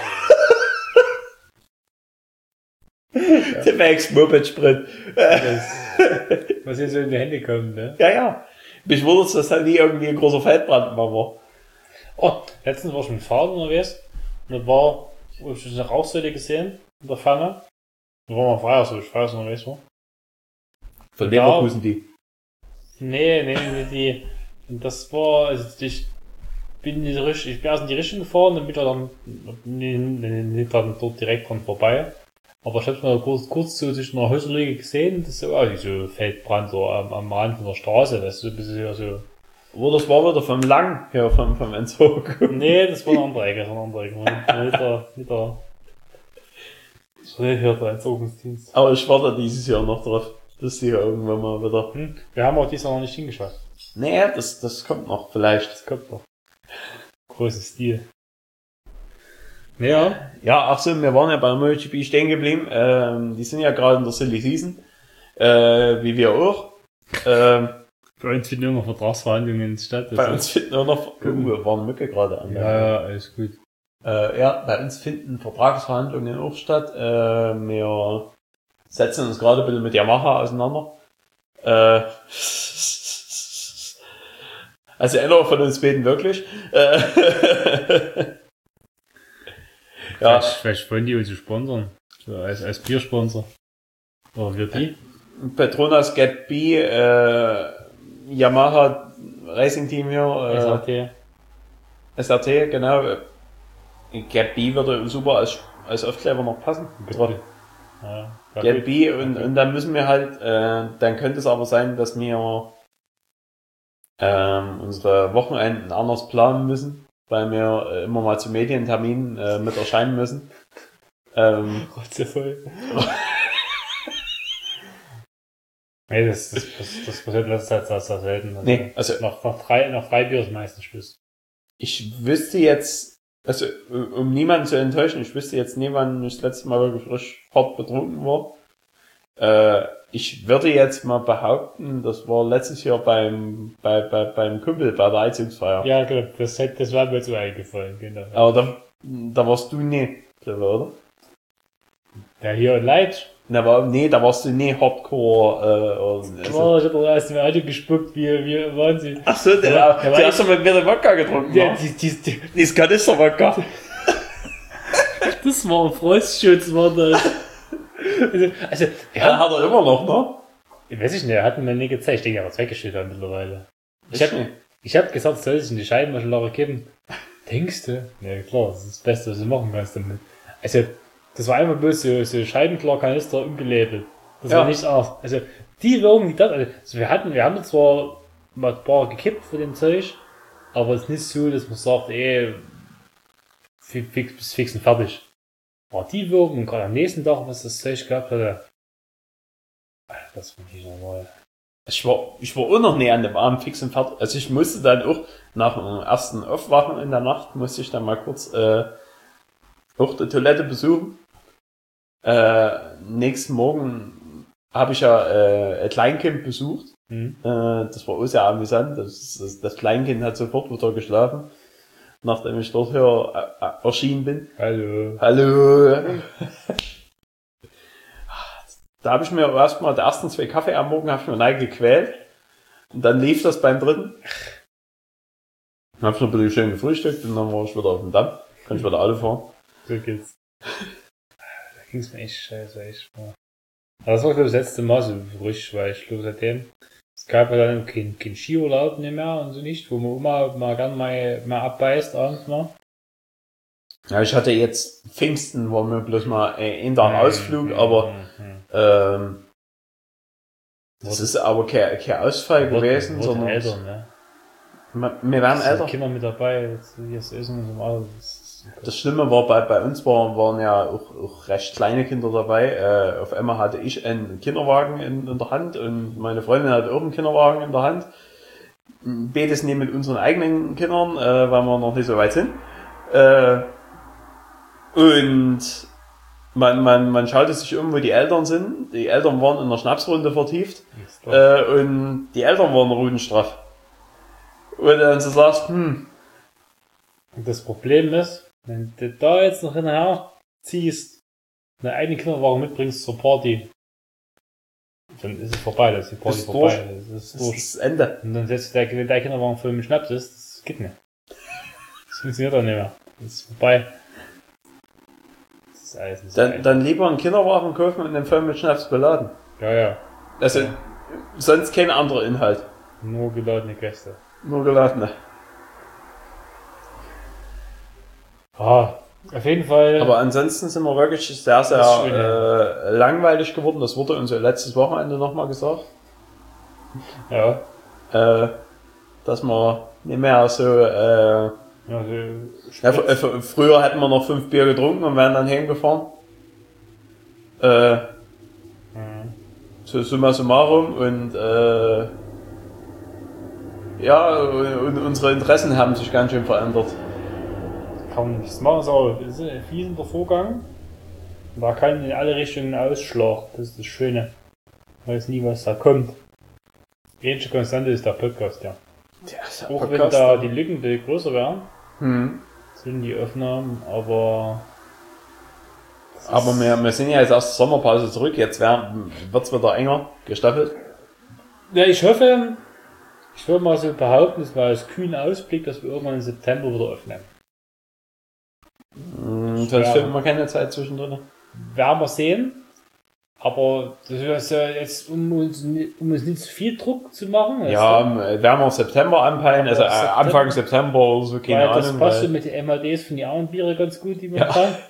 ja. Tippex, Moped-Sprit. Was hier so in die Hände kommt, ne? Ja, ja. Mich wundert, dass da nie irgendwie ein großer Feldbrand mal war. Oh, letztens war ich mit dem Fahrrad unterwegs und da war, wo ich eine Rauchsäule gesehen, in der Pfanne. Da war mal Freitag, so ich weiß unterwegs war. Von Ja. Leverkusen die. Nee, nee, nee, die. Und das war, also ich bin in die Richtung, ich bin erst in die Richtung gefahren und bin dann, nee, nee, nicht dann dort direkt dran vorbei. Aber ich hab's mal kurz, kurz so zwischen einer Häuserlücke gesehen, das ist so, also so Feldbrand so am, am Rand von der Straße, das ist so ein bisschen so. Wo das war wieder vom Lang, hier vom, vom Entzug. Nee, das war eine andere Ecke, das war eine andere Ecke. Mit der, mit der, so hört der Entzugungsdienst. Aber ich warte dieses Jahr noch drauf, dass die hier irgendwann mal wieder. Hm? Wir haben auch dieses Jahr noch nicht hingeschaut. Nee, das, das kommt noch, vielleicht. Das kommt noch. Großes Stil. Ja. Ja, ach so, wir waren ja bei MotoGP stehen geblieben. Ähm, die sind ja gerade in der Silly Season. Äh, wie wir auch. Ähm, Bei uns finden immer Vertragsverhandlungen statt. bei uns finden auch noch, oh, war eine Mücke gerade an. Ja, ja, alles gut. Äh, ja, bei uns finden Vertragsverhandlungen auch statt. Äh, wir setzen uns gerade ein bisschen mit Yamaha auseinander. Äh, also einer von uns beten wirklich. Äh, ja. Vielleicht, vielleicht wollen die uns sponsern. So als, als Biersponsor. Oder wir die? Petronas Get B, äh, Yamaha Racing Team hier. Äh, S R T. S R T, genau. Get B würde super als, als Aufkleber noch passen. Ja, ja, Get gut. B und, und dann müssen wir halt, äh, dann könnte es aber sein, dass wir ähm, unsere Wochenenden anders planen müssen, weil wir äh, immer mal zu Medienterminen äh, mit erscheinen müssen. Ähm, Rotzevoll. Nee, das, das, das, das passiert letzter Zeit sehr selten. Also nee, also nach, nach, drei, nach Freibier ist meistens Schluss. ich wüsste jetzt, also um niemanden zu enttäuschen, ich wüsste jetzt nie, wann ich das letzte Mal wirklich frisch hart betrunken war. Äh, ich würde jetzt mal behaupten, das war letztes Jahr beim bei, bei beim Kumpel bei der Einzugsfeier. Ja, genau, das, das war mir so eingefallen, genau. Aber da, da warst du nie, oder? Ja, hier in Leitsch. Na, aber nee, da warst du nie Hardcore. Äh, oder, also. Oh, ich hab doch erst im Auto gespuckt, wie, wie Wahnsinn. Ach so, der, Ja, der, der der war hast du mit mir den Wodka getrunken. Ja, Ja, die, die, die, das Kanister-Wodka. das war ein Frostschutz, war das. Also, also Ja, ja, hat er immer noch, ne? ich weiß ich nicht, er hat mir nie gezeigt, ich denke, er hat es weggeschüttet hat mittlerweile. Ich Echt hab, nicht? ich hab gesagt, soll ich in die Scheibenwaschlager kippen? Denkst du? Ja klar, das ist das Beste, was du machen kannst damit. Also, das war einfach bloß so, so Scheibenklarkanister umgelabelt. Das Ja. war nichts anderes. Also, die Wirkung, die das, also, wir hatten, wir haben zwar mal ein paar gekippt für den Zeug, aber es ist nicht so, dass man sagt, ey, fix, fix, fix und fertig. War die Wirkung, gerade am nächsten Tag, was das Zeug gehabt hatte, das fand ich normal. Ich war, ich war auch noch nie an dem Abend fix und fertig. Also ich musste dann auch nach dem ersten Aufwachen in der Nacht, musste ich dann mal kurz äh, auch die Toilette besuchen. Äh, nächsten Morgen habe ich ja äh, ein Kleinkind besucht. Mhm. Äh, das war auch sehr amüsant. Das, das, das Kleinkind hat sofort wieder geschlafen, nachdem ich dort hier äh, erschienen bin. Hallo. Hallo! Da habe ich mir erstmal die ersten zwei Kaffee am Morgen habe ich mir rein gequält. Und dann lief das beim dritten. Dann habe ich noch ein bisschen schön gefrühstückt und dann war ich wieder auf dem Damm. Kann ich wieder Auto fahren. So geht's. Da ging's mir echt scheiße, echt mal. Aber das war, glaube ich, das letzte Mal so frisch, weil ich glaube, seitdem, es gab ja dann kein, kein Skiurlaub nicht mehr und so nicht, wo man immer mal gern mal, mal abbeißt abends mal. Ja, ich hatte jetzt Pfingsten, war mir bloß mal ein Tag Ausflug, Mhm, aber mhm. ähm, das ist aber kein, kein Ausfall Wurden- gewesen, wurden sondern älter, ne? wir wir werden Es sind älter. Kinder mit dabei, jetzt hier das Essen und so mal. Das ist- Das Schlimme war, bei, bei uns waren, waren ja auch, auch recht kleine Kinder dabei. Äh, auf einmal hatte ich einen Kinderwagen in, in der Hand und meine Freundin hatte auch einen Kinderwagen in der Hand. Beides nehmen mit unseren eigenen Kindern, äh, weil wir noch nicht so weit sind. Äh, und man, man, man schaute sich um, wo die Eltern sind. Die Eltern waren in der Schnapsrunde vertieft. ist doch- Äh, und die Eltern waren rudenstraff. Und dann so sagst, hm, Und das Problem ist, wenn du da jetzt noch hinterher ziehst, eine eigene Kinderwagen mitbringst zur Party, dann ist es vorbei, dann ist die Party Ist vorbei. durch. Das ist das durch. ist das Ende. Und dann setzt der, wenn der Kinderwagen voll mit Schnaps ist, das geht nicht. Das funktioniert doch nicht mehr. Das ist vorbei. Das ist alles nicht so Dann, geil. dann lieber einen Kinderwagen kaufen und den voll mit Schnaps beladen. Ja, ja. Also, sonst kein anderer Inhalt. Nur geladene Gäste. Nur geladene. Ah, auf jeden Fall. Aber ansonsten sind wir wirklich sehr, sehr Das ist schön, ja. äh, langweilig geworden. Das wurde uns ja letztes Wochenende nochmal gesagt. ja. Äh, dass wir nicht mehr so... Äh, Ja, so ja, fr- äh, fr- früher hätten wir noch fünf Bier getrunken und wären dann heimgefahren. Äh, Mhm. so summa summarum und äh, ja, und unsere Interessen haben sich ganz schön verändert. Kann man nichts machen, ist aber ist ein fließender Vorgang. Da kann in alle Richtungen Ausschlag. Das ist das Schöne. Man weiß nie, was da kommt. Die einzige Konstante ist der Podcast, ja. Ja, ist ja Auch wenn Podcast, da ne? die Lücken viel größer werden, Hm. sind die Aufnahmen, aber Aber wir, wir sind ja jetzt aus der Sommerpause zurück, jetzt wird es wieder enger gestaffelt. ja, ich hoffe, ich würde mal so behaupten, es war als kühnen Ausblick, dass wir irgendwann im September wieder öffnen. Hm, sonst Ja. finden wir keine Zeit zwischendrin. Werden wir sehen. Aber das ist ja jetzt, um uns, ni- um uns nicht zu viel Druck zu machen. weißt Ja, du? ähm, werden wir September anpeilen, also äh, Ja, September. Anfang September oder so, keine Weil das Ahnung. passt so Weil, mit den M A Ds von den anderen Biere ganz gut, die wir Ja. haben.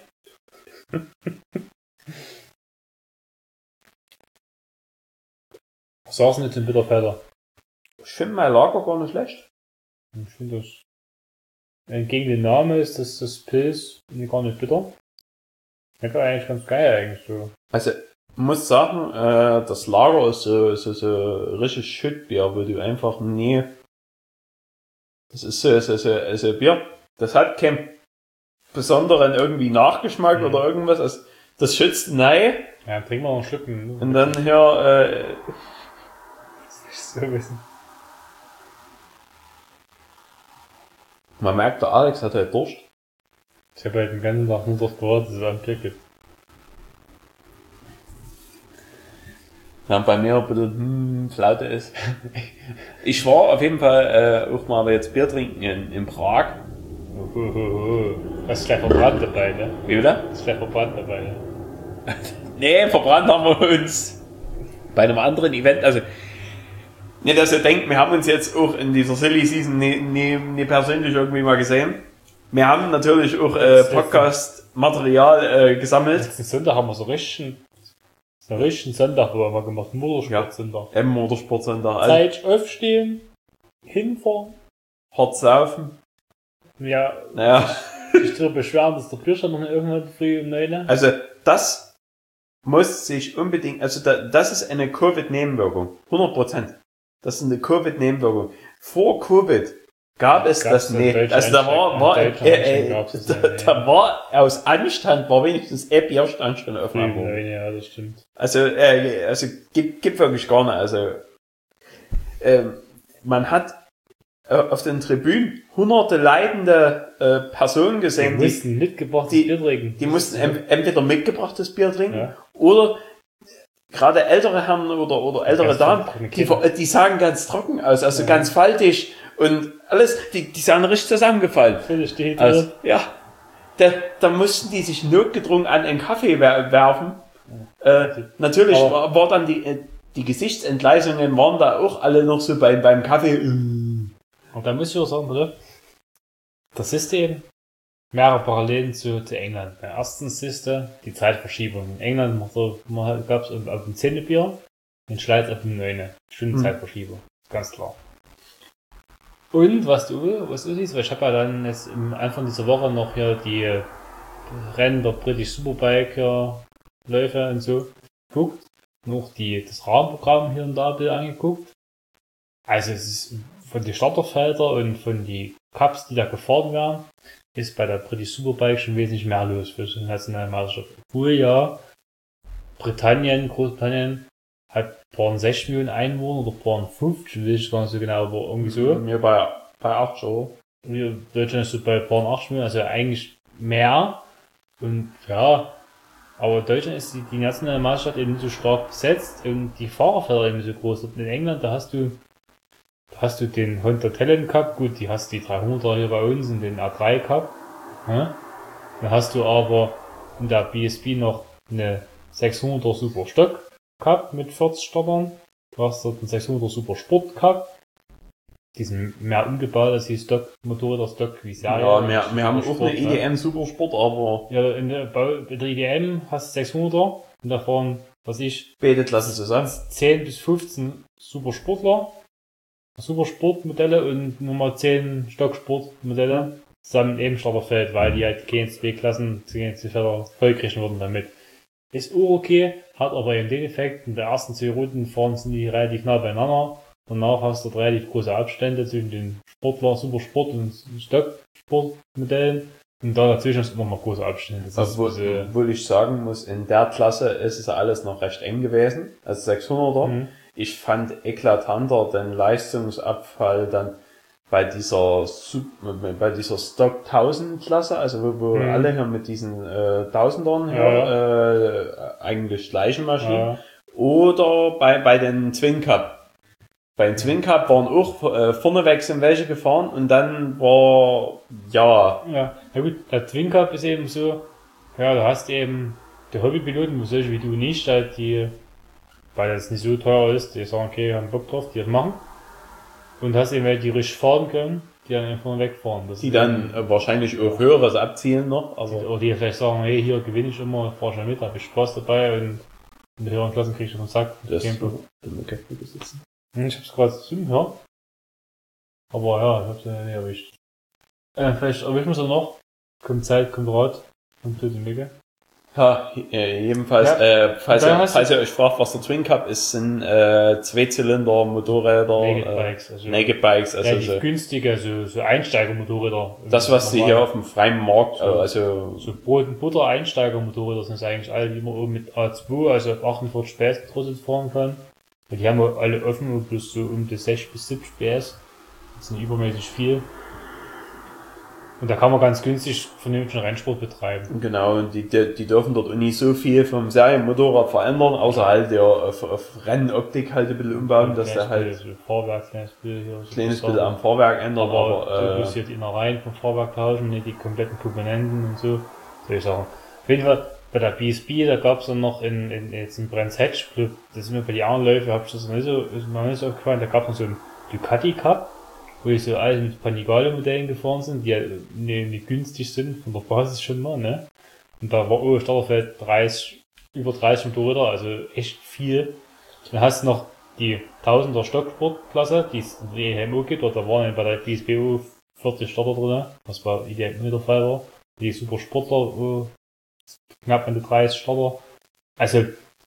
Was sagst du denn zum Bitterfelder? ich finde mein Lager gar nicht schlecht. Ich finde das, entgegen dem Namen ist das, das Pilz gar nicht bitter. Schmeckt eigentlich ganz geil eigentlich so. Also, ich muss sagen, äh, das Lager ist so, so, so richtig Schüttbier, wo du einfach nie, das ist so, so, so, so Bier, das hat keinen besonderen irgendwie Nachgeschmack Mhm. oder irgendwas, also, das schützt nein, Ja, trinken wir noch einen Schluck. Ne? und dann hier, äh, so wissen. man merkt, der Alex hat halt Durst. Ich habe halt den ganzen Tag nur drauf gewartet, dass es anblicket. Ja, bei mir ein bisschen, hm, Flaute ist. Ich war auf jeden Fall, äh, auch mal jetzt Bier trinken in, in Prag. Oh, oh, oh. Das ist gleich verbrannt dabei, ne? Wie bitte? Das ist gleich verbrannt dabei, ne? Nee, verbrannt haben wir uns bei einem anderen Event, also nicht, dass ihr denkt, wir haben uns jetzt auch in dieser Silly Season nie, nie, nie persönlich irgendwie mal gesehen. Wir haben natürlich auch äh, Podcast-Material äh, gesammelt. Letzten Sonntag haben wir so richtig, so einen richtigen Sonntag wo wir gemacht, Motorsport-Sonntag. Im Motorsportcenter. Also Zeit aufstehen, hinfahren, hart saufen. ja, Naja, sich darüber beschweren, dass der Bierstand noch nicht irgendwann früh um neun. also das muss sich unbedingt, also da, das ist eine Covid-Nebenwirkung. hundert Prozent. Das ist eine Covid-Nebenwirkung. Vor Covid gab es Gab's das in nicht. Deutschland Also da war, in war, Deutschland äh, äh, gab's das da, nicht, da war aus Anstand, war wenigstens ein Bierstand schon Früh öffnen um worden. neun, ja, das stimmt. Also, äh, also gibt, gibt wirklich gar nicht. Also, ähm, man hat äh, auf den Tribünen hunderte leidende äh, Personen Die gesehen, die, mussten mitgebrachtes die- Bier trinken. die mussten em- entweder mitgebrachtes Bier trinken Ja. oder gerade ältere Herren oder, oder ältere Ganz Damen, trockene die, Kinder. die sahen ganz trocken aus, also Ja. ganz faltig und alles, die, die sahen richtig zusammengefallen Völlig aus. dehydriert. Ja, da, da mussten die sich notgedrungen an einen Kaffee wer werfen. Äh, natürlich war, war dann die, äh, die Gesichtsentgleisungen waren da auch alle noch so bei, beim Kaffee. Und da muss ich auch sagen, oder? Das System mehrere Parallelen zu, zu England. Beim ersten System die Zeitverschiebung. In England gab es auf dem zehnten Bier, in Schweiz auf dem neunten Stunden hm. Zeitverschiebung. Ganz klar. Und was du, was du siehst, weil ich habe ja dann jetzt am Anfang dieser Woche noch hier die Rennen der British Superbike hier, Läufe und so geguckt. Noch die, das Rahmenprogramm hier und da Bild angeguckt. Also es ist von den Starterfelder und von die Cups, die da gefahren werden, ist bei der British Superbike schon wesentlich mehr los für so eine nationale Meisterschaft. Obwohl ja Britannien, Großbritannien hat paar sechs Millionen Einwohner oder paar fünfzig, will ich gar nicht so genau, aber irgendwie so. Mir bei, bei acht schon. Wir Deutschland ist so bei paar acht Millionen, also eigentlich mehr. Und ja, aber Deutschland ist die, die nationale Meisterschaft eben nicht so stark besetzt und die Fahrerfelder eben so groß. Und in England, da hast du, da hast du den Honda Talent Cup, gut, die hast die dreihunderter hier bei uns und den A drei Cup. Ja? Dann hast du aber in der B S B noch eine sechshunderter Super Stock Cup mit vierzig Startern. Du hast dort einen sechshunderter Super Sport Cup. Die sind mehr umgebaut als die Stock-Motorräder, Stock wie Serie. Ja, wir, wir haben auch eine E D M Supersport, aber... Ja, in der, in der E D M hast du sechshunderter und da fahren, was ich... Betet lassen sie sagen. zehn bis fünfzehn Supersportler, Supersportmodelle und Nummer zehn Stocksportmodelle zusammen im Starterfeld, weil die halt keine zwei Klassen, keine zwei Felder vollkriegen würden damit. Ist auch okay, hat aber eben den Effekt, in der ersten zwei Runden fahren sind die relativ nah beieinander. Danach hast du relativ große Abstände zwischen den Sportler, Supersport und Stocksportmodellen. Und da dazwischen ist immer noch große Abstände. Das ist obwohl, diese... obwohl ich sagen muss, in der Klasse ist es alles noch recht eng gewesen, also sechshunderter. Mhm. Ich fand eklatanter den Leistungsabfall dann bei dieser bei dieser Stock tausend Klasse, also wo, wo mhm. alle hier mit diesen äh, Tausendern hier, ja. äh, eigentlich gleichen Maschinen. Ja. Oder bei bei den Twin Cup. Beim Twin Cup waren auch äh, vorneweg sind welche gefahren und dann war, ja... Ja, ja gut, der Twin Cup ist eben so, ja, da hast du eben die Hobbypiloten, solche wie du nicht, halt die, weil das nicht so teuer ist, die sagen, okay, haben Bock drauf, die das machen. Und hast eben welche, die richtig fahren können, die dann einfach wegfahren. Das die dann äh, wahrscheinlich auch höheres abzielen noch. Also oder die vielleicht sagen, hey, hier gewinne ich immer, fahr schon mit, hab ich Spaß dabei und in der höheren Klassen krieg ich auf den Sack. Das ist okay. Ich hab's gerade zum Hören. Aber ja, ich hab's ja nicht erwischt. Äh, vielleicht erwischen wir es noch. Kommt Zeit, kommt Rat. Kommt Töte Mega. Ja, äh, jedenfalls, ja. äh, falls, ihr, falls ihr euch fragt, was der Twin Cup ist, sind äh, Zweizylinder Motorräder, Naked Bikes, also, Naked Bikes, also so günstige, so, so Einsteigermotorräder. Das, was sie hier auf dem freien Markt, so, also so Brot- und Butter Einsteigermotorräder sind eigentlich alle, die man oben mit A zwei, also auf achtundvierzig P S gedrosselt fahren kann. Die haben alle offen und bloß so um die sechzig bis siebzig P S. Das sind übermäßig viel. Und da kann man ganz günstig vernünftigen Rennsport betreiben. Genau, und die, die, die dürfen dort nicht so viel vom Serienmotorrad verändern, außer halt der auf, auf Rennoptik halt ein bisschen umbauen, dass der halt so Fahrwerk, kleines Bild hier. So kleines Bild am Fahrwerk ändern, aber, aber äh, du musst hier die Innereien vom Fahrwerk tauschen, nicht die kompletten Komponenten und so. Soll ich sagen. Auf jeden Fall, bei der B S B, da gab's dann noch in, in, jetzt in Brands Hatch Club, das ist mir bei den anderen Läufen, hab ich das noch nicht so, ist mir nicht so aufgefallen, da gab's noch so einen Ducati Cup, wo die so alle mit Panigale-Modellen gefahren sind, die ja nicht, nicht günstig sind, von der Basis schon mal, ne? Und da war oh, Starterfeld dreißig, über dreißig Motorräder, also echt viel. Dann hast du noch die Tausender Stocksportklasse, die es in der E M O gibt, oder da waren bei der B S B O vierzig Starter drin, was bei I D M nicht der Fall war. Die Super Sportler, oh, knapp an die dreißig Starter. Also,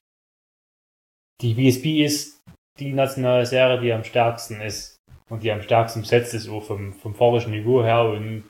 die B S B ist die nationale Serie, die am stärksten ist. Und die am stärksten besetzt ist, auch vom, vom fahrischen Niveau her. Und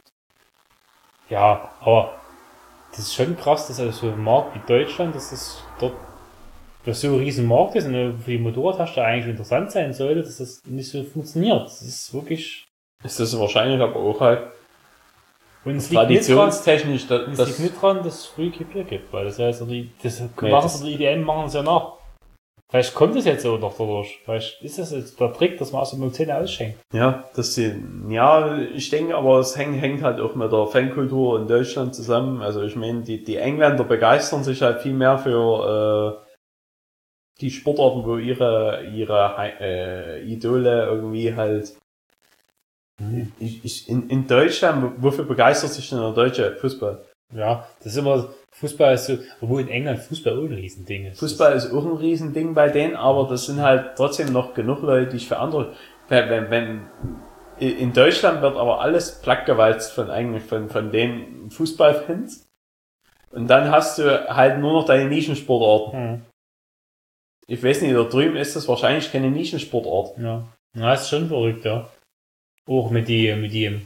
ja, aber das ist schon krass, dass also so ein Markt wie Deutschland, dass das dort das so ein riesen Markt ist und für die Motorradhersteller eigentlich interessant sein sollte, dass das nicht so funktioniert. Das ist wirklich... Ist das wahrscheinlich aber auch halt und es traditionstechnisch, liegt nicht dran, das, das liegt nicht dran, dass es früh kein Bier gibt, weil das heißt, die, das machen sie die I D M, machen es ja nach. Vielleicht kommt es jetzt so noch dadurch. Vielleicht ist das jetzt der Trick, dass man aus dem Zähne ausschenkt. Ja, das die, ja, ich denke, aber es hängt, hängt halt auch mit der Fankultur in Deutschland zusammen. Also ich meine, die, die Engländer begeistern sich halt viel mehr für äh, die Sportarten, wo ihre ihre äh, Idole irgendwie halt. Mhm. Ich, ich, in, in Deutschland, wofür begeistert sich denn der Deutsche? Fußball. Ja, das ist immer, Fußball ist so, obwohl in England Fußball auch ein Riesending ist. Fußball ist auch ein Riesending bei denen, aber das sind halt trotzdem noch genug Leute, die ich für andere, wenn, wenn, wenn in Deutschland wird aber alles plattgewalzt von eigentlich von, von den Fußballfans. Und dann hast du halt nur noch deine Nischensportarten. Hm. Ich weiß nicht, da drüben ist das wahrscheinlich keine Nischensportart. Ja. Na, ist schon verrückt, ja. Auch mit die, mit dem,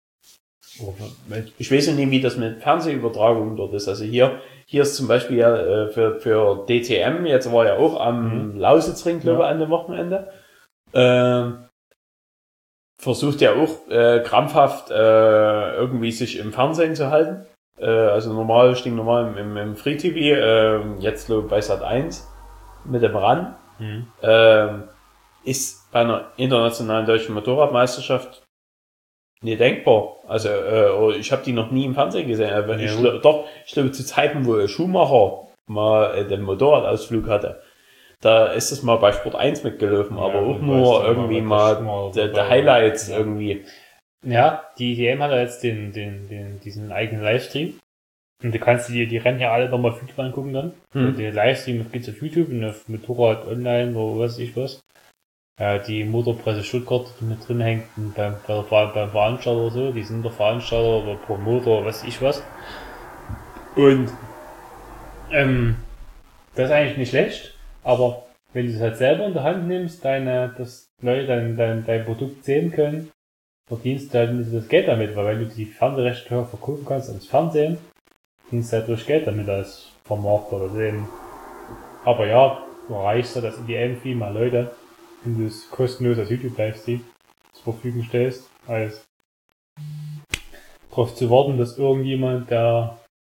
ich weiß nicht, wie das mit Fernsehübertragungen dort ist. Also hier, hier ist zum Beispiel ja äh, für, für D T M, jetzt war ja auch am mhm. Lausitzring, glaube ich, ja. an dem Wochenende, äh, versucht ja auch äh, krampfhaft äh, irgendwie sich im Fernsehen zu halten. Äh, also normal, sting normal im, im, im Free T V, äh, jetzt glaube ich bei Sat eins mit dem Ran. Mhm. Äh, ist bei einer internationalen deutschen Motorradmeisterschaft nee, denkbar. Also, äh, ich habe die noch nie im Fernsehen gesehen. Aber ja, ich glaub, doch, ich glaube, zu Zeiten, wo Schumacher mal äh, den Motorradausflug hatte, da ist es mal bei Sport eins mitgelaufen, ja, aber auch nur irgendwie mal, mal der, der Highlights ja. irgendwie. Ja, die I D M hat ja jetzt den, den, den, diesen eigenen Livestream. Und du kannst dir die Rennen ja alle nochmal auf YouTube angucken dann. Hm. Also der Livestream geht's auf YouTube und auf Motorrad online oder was weiß ich was. Ja, die Motorpresse Stuttgart, die mit drin hängt, beim, beim, beim Veranstalter oder so, die sind der Veranstalter oder Promoter, was weiß ich was. Und, ähm, das ist eigentlich nicht schlecht, aber wenn du es halt selber in der Hand nimmst, deine, dass Leute dein, dein, dein Produkt sehen können, verdienst du halt nicht das Geld damit, weil wenn du die Fernsehrechte teuer verkaufen kannst ans Fernsehen, verdienst du halt durch Geld damit als Vermarkter oder sehen. Aber ja, du erreichst ja das in die M V mal Leute, wenn du es kostenlos als YouTube-Livestream zur Verfügung stellst, als darauf zu warten, dass irgendjemand, der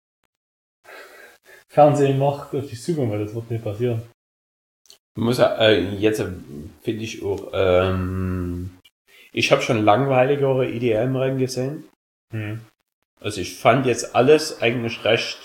Fernsehen macht, auf dich zukommt, weil das wird nicht passieren. Muss äh, jetzt äh, finde ich auch, ähm, ich habe schon langweiligere I D M-Rennen gesehen. Hm. Also ich fand jetzt alles eigentlich recht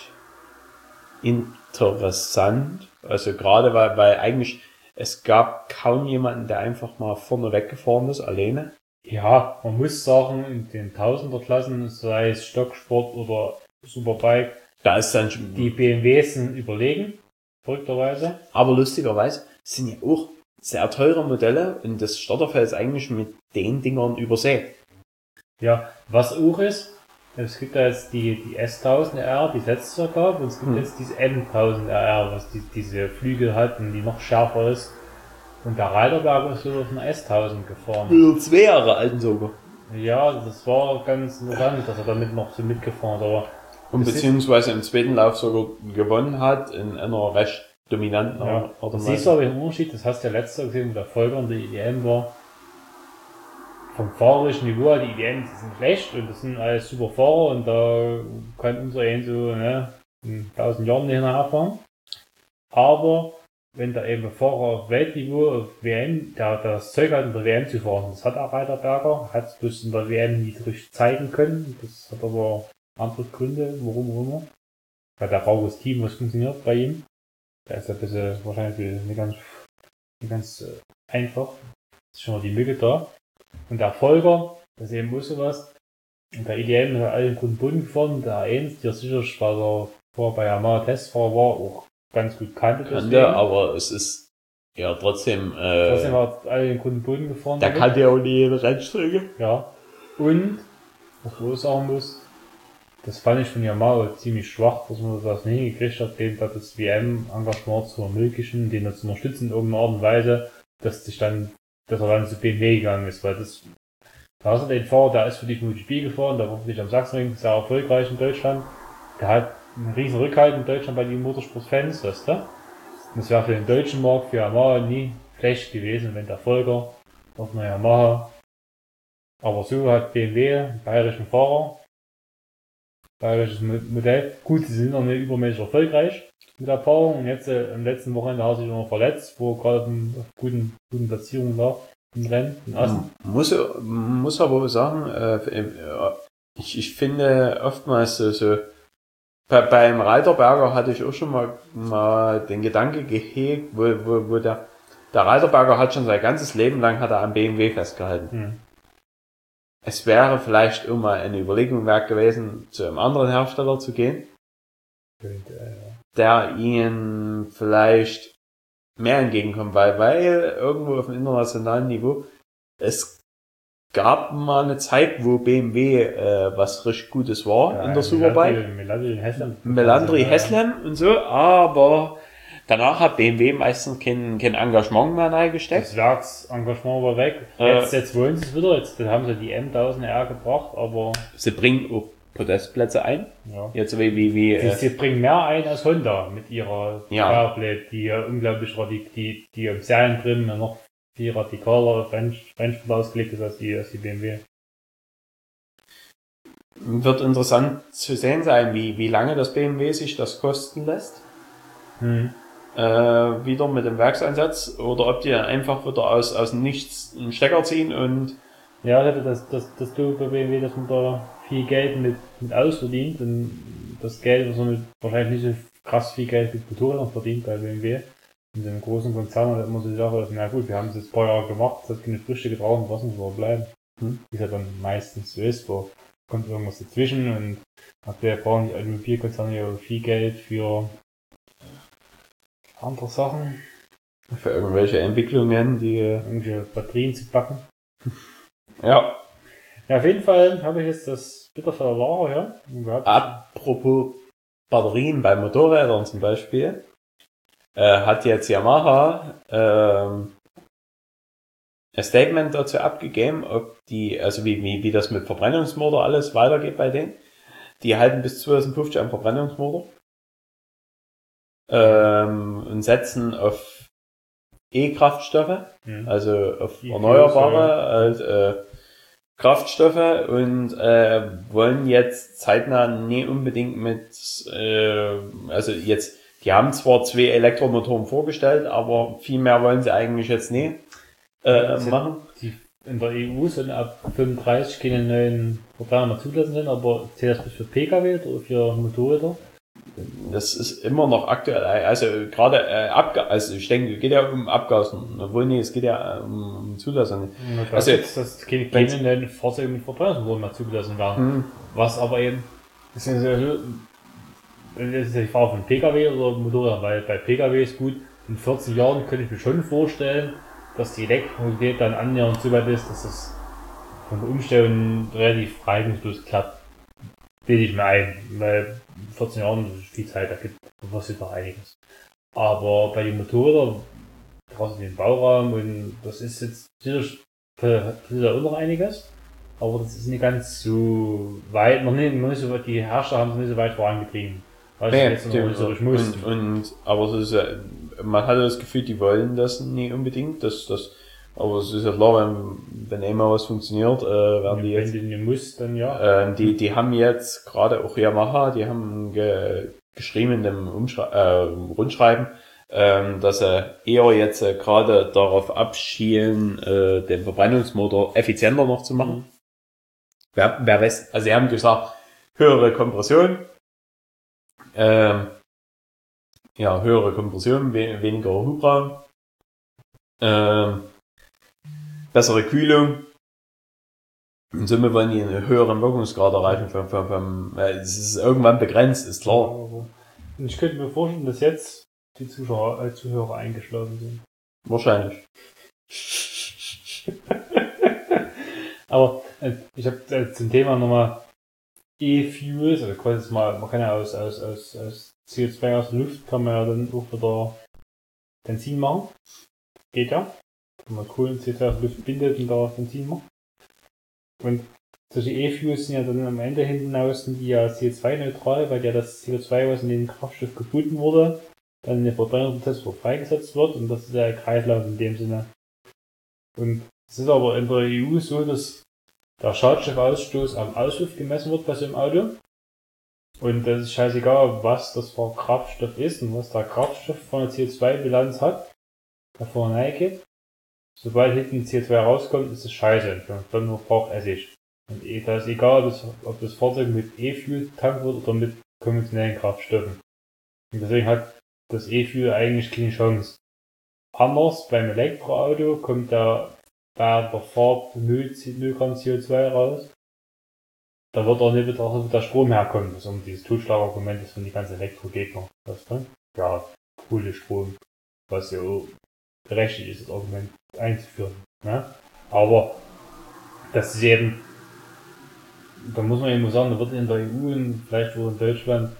interessant. Also gerade weil, weil eigentlich es gab kaum jemanden, der einfach mal vorne weggefahren ist, alleine. Ja, man muss sagen, in den Tausenderklassen, sei es Stocksport oder Superbike, da ist dann die B M Ws sind überlegen, verrückterweise. Aber lustigerweise sind ja auch sehr teure Modelle und das Starterfeld ist eigentlich mit den Dingern übersät. Ja, was auch ist, es gibt ja jetzt die, die S tausend R, die es letztes Jahr gab, und es gibt hm. jetzt diese M tausend R R, was die, diese Flügel hat und die noch schärfer ist. Und der Reiterberger ist so auf einer S tausend gefahren. Nur zwei Jahre alten sogar. Ja, das war ganz interessant, dass er damit noch so mitgefahren ist, aber. Und beziehungsweise im zweiten Lauf sogar gewonnen hat, in einer recht dominanten ja. Art und Weise. Siehst du aber den Unterschied, das hast du ja letztes Jahr gesehen, wo der Volker und die I D M war. Vom fahrerischen Niveau, die I D M, die sind schlecht und das sind alles super Fahrer und da kann unser einen so, ne, in tausend Jahren nicht nachfahren. Aber, wenn da eben Fahrer auf Weltniveau, auf W M, der das Zeug hat, in der W M zu fahren, das hat auch Reiterberger, hat es bloß in der W M nie richtig zeigen können, das hat aber andere Gründe, warum auch immer. Weil der rauches Team, was funktioniert bei ihm. Da ist ein bisschen, wahrscheinlich nicht ganz, nicht ganz äh, einfach. Ist schon mal die Mücke da. Und der Volker, das ist eben auch sowas. Und der I D M hat alle guten Boden gefahren. Der A eins, der sicherlich, weil er vorher bei Yamaha Testfahrer war, auch ganz gut kannte. Kannte, aber es ist ja trotzdem, äh, trotzdem hat er alle den guten Boden gefahren. Der kannte ja auch nie jede Rennstrecke. Ja. Und, was ich auch sagen muss, das fand ich von Yamaha ziemlich schwach, dass man das nicht hingekriegt hat, dem das W M-Engagement zu ermöglichen, den zu unterstützen in irgendeiner Art und Weise, dass sich dann, dass er dann zu B M W gegangen ist, weil das, da hast du den Fahrer, der ist für dich MotoGP gefahren, der war für dich am Sachsenring sehr erfolgreich in Deutschland, der hat einen riesen Rückhalt in Deutschland bei den Motorsport-Fans, weißt du? Das wäre für den deutschen Markt, für Yamaha nie schlecht gewesen, wenn der Volker auf einer Yamaha, aber so hat B M W einen bayerischen Fahrer, bayerisches Modell. Gut, sie sind noch nicht übermäßig erfolgreich mit der Paarung und jetzt äh, am letzten Wochenende hat er sich noch verletzt, wo er gerade auf einer guten, guten Platzierung lag im Rennen in Assen. Muss, muss aber sagen, äh, ich, ich finde oftmals so, so bei, beim Reiterberger hatte ich auch schon mal, mal den Gedanke gehegt, wo, wo, wo der, der Reiterberger hat schon sein ganzes Leben lang hat er am B M W festgehalten. Hm. Es wäre vielleicht auch mal eine Überlegung wert gewesen, zu einem anderen Hersteller zu gehen, der ihnen vielleicht mehr entgegenkommt, weil, weil irgendwo auf dem internationalen Niveau, es gab mal eine Zeit, wo B M W äh, was richtig Gutes war ja, in der Superbike. Melandri Heslem. Melandri Heslem und so, aber danach hat B M W meistens kein, kein Engagement mehr reingesteckt. Das Werksengagement war weg. Jetzt, äh, jetzt wollen sie es wieder, jetzt haben sie die M tausend R gebracht, aber... Sie bringen auch Podestplätze ein. Ja. Jetzt wie, wie, wie, sie, äh, sie bringen mehr ein als Honda mit ihrer ja. Powerplate, die ja unglaublich radik, die, die im Serientrim noch viel radikaler auf Rennsport ausgelegt ist als die, als die B M W. Wird interessant zu sehen sein, wie, wie lange das B M W sich das kosten lässt. Hm. Äh, wieder mit dem Werkseinsatz oder ob die einfach wieder aus, aus nichts einen Stecker ziehen und ja, ich hatte das, das, das du bei B M W, dass man da viel Geld mit, mit ausverdient und das Geld, was man mit, wahrscheinlich nicht so krass viel Geld mit Motorrädern verdient bei B M W. In einem großen Konzern hat immer so die Sache, dass, na gut, wir haben es jetzt ein paar Jahre gemacht, es hat keine Früchte getragen, lassen wir bleiben. Hm. Wie es ja dann meistens so ist, wo kommt irgendwas dazwischen und aktuell brauchen die Automobilkonzerne ja viel Geld für andere Sachen. Für irgendwelche Entwicklungen, die... Irgendwelche Batterien zu backen. Ja. Ja, auf jeden Fall habe ich jetzt das Bitterfelder Lager, ja. Apropos Batterien bei Motorrädern zum Beispiel, äh, hat jetzt Yamaha ähm, ein Statement dazu abgegeben, ob die, also wie, wie, wie das mit Verbrennungsmotor alles weitergeht bei denen. Die halten bis zwanzig fünfzig am Verbrennungsmotor ähm, und setzen auf E-Kraftstoffe, mhm. also auf die erneuerbare äh, Kraftstoffe und äh, wollen jetzt zeitnah nie unbedingt mit, äh, also jetzt, die haben zwar zwei Elektromotoren vorgestellt, aber viel mehr wollen sie eigentlich jetzt nie äh, also machen. Die in der E U sollen ab fünfunddreißig keine neuen Verbrenner mehr zulassen sind, aber zählt das für P K W oder für Motorräder? Das ist immer noch aktuell, also gerade äh, Abgas, also ich denke, es geht ja um Abgasen, obwohl nee, es geht ja um, um Zulassung. Ja, das also ist, dass keine, keine neuen Fahrzeuge mit Verbrennungsmotoren mehr zugelassen werden. Hm. Was aber eben, das ist ja so, das ist ja die Frage von P K W oder Motorrad, weil bei P K W ist gut, in vierzehn Jahren könnte ich mir schon vorstellen, dass die Elektromobilität dann annähernd so weit ist, dass es von der Umstellung relativ reibungslos klappt. Bilde ich mir ein, weil vierzehn Jahren ist viel Zeit, da gibt es noch einiges. Aber bei den Motorrädern, draußen den Bauraum und das ist jetzt sicherlich auch noch einiges, aber das ist nicht ganz so weit, noch nicht, noch nicht so weit, die Hersteller haben es nicht so weit vorangetrieben. Weil nee, jetzt noch nicht so durch muss. Und, und, aber es ist ja, man hat das Gefühl, die wollen das nicht unbedingt, das, das, aber es ist ja klar, wenn, wenn einmal was funktioniert, äh, werden die jetzt, wenn die muss, dann ja. Äh, die, die haben jetzt gerade auch Yamaha, die haben ge, geschrieben in dem Umschrei äh, Rundschreiben, ähm, dass sie eher jetzt äh, gerade darauf abschielen, äh, den Verbrennungsmotor effizienter noch zu machen. Mhm. Wer, wer weiß, also sie haben gesagt, höhere Kompression, ähm, ja, höhere Kompression, we weniger Hubraum, ähm, bessere Kühlung. In Summe wollen die einen höheren Wirkungsgrad erreichen. Vom, vom, vom, es ist irgendwann begrenzt, ist klar. Und ich könnte mir vorstellen, dass jetzt die Zuschauer, äh, Zuhörer eingeschlafen sind. Wahrscheinlich. Aber äh, ich habe äh, zum Thema nochmal E-Fuels, also quasi mal, man kann ja aus, aus, aus, aus C O zwei aus der Luft kann man ja dann auch wieder Benzin machen. Geht ja. Wenn man Kohlen C O zwei aus der Luft bindet und daraus Benzin macht. Und solche E-Fuels sind ja dann am Ende hinten raus, sind die ja C O zwei neutral, weil ja das C O zwei, was in den Kraftstoff gebunden wurde, dann in den Verbrennungsprozess freigesetzt wird und das ist ja der Kreislauf in dem Sinne. Und es ist aber in der E U so, dass der Schadstoffausstoß am Auspuff gemessen wird bei so einem Auto. Und das ist scheißegal, was das für Kraftstoff ist und was der Kraftstoff von der C O zwei Bilanz hat, der vorne geht. Sobald hinten C O zwei rauskommt, ist es scheiße. Dann nur braucht Essig. Und da ist egal, ob das, ob das Fahrzeug mit E-Fuel tankt wird oder mit konventionellen Kraftstoffen. Und deswegen hat das E-Fuel eigentlich keine Chance. Anders, beim Elektroauto kommt da bei der Fahrt null Gramm C O zwei raus. Da wird auch nicht wieder wo der Strom herkommen. Das ist um dieses Totschlagargument ist von die ganzen Elektrogegner. Was dann? Ja, Kohlestrom. Was ja auch berechtigt ist, das Argument einzuführen. Ne? Aber das ist eben, da muss man eben sagen, da wird in der E U und vielleicht auch in Deutschland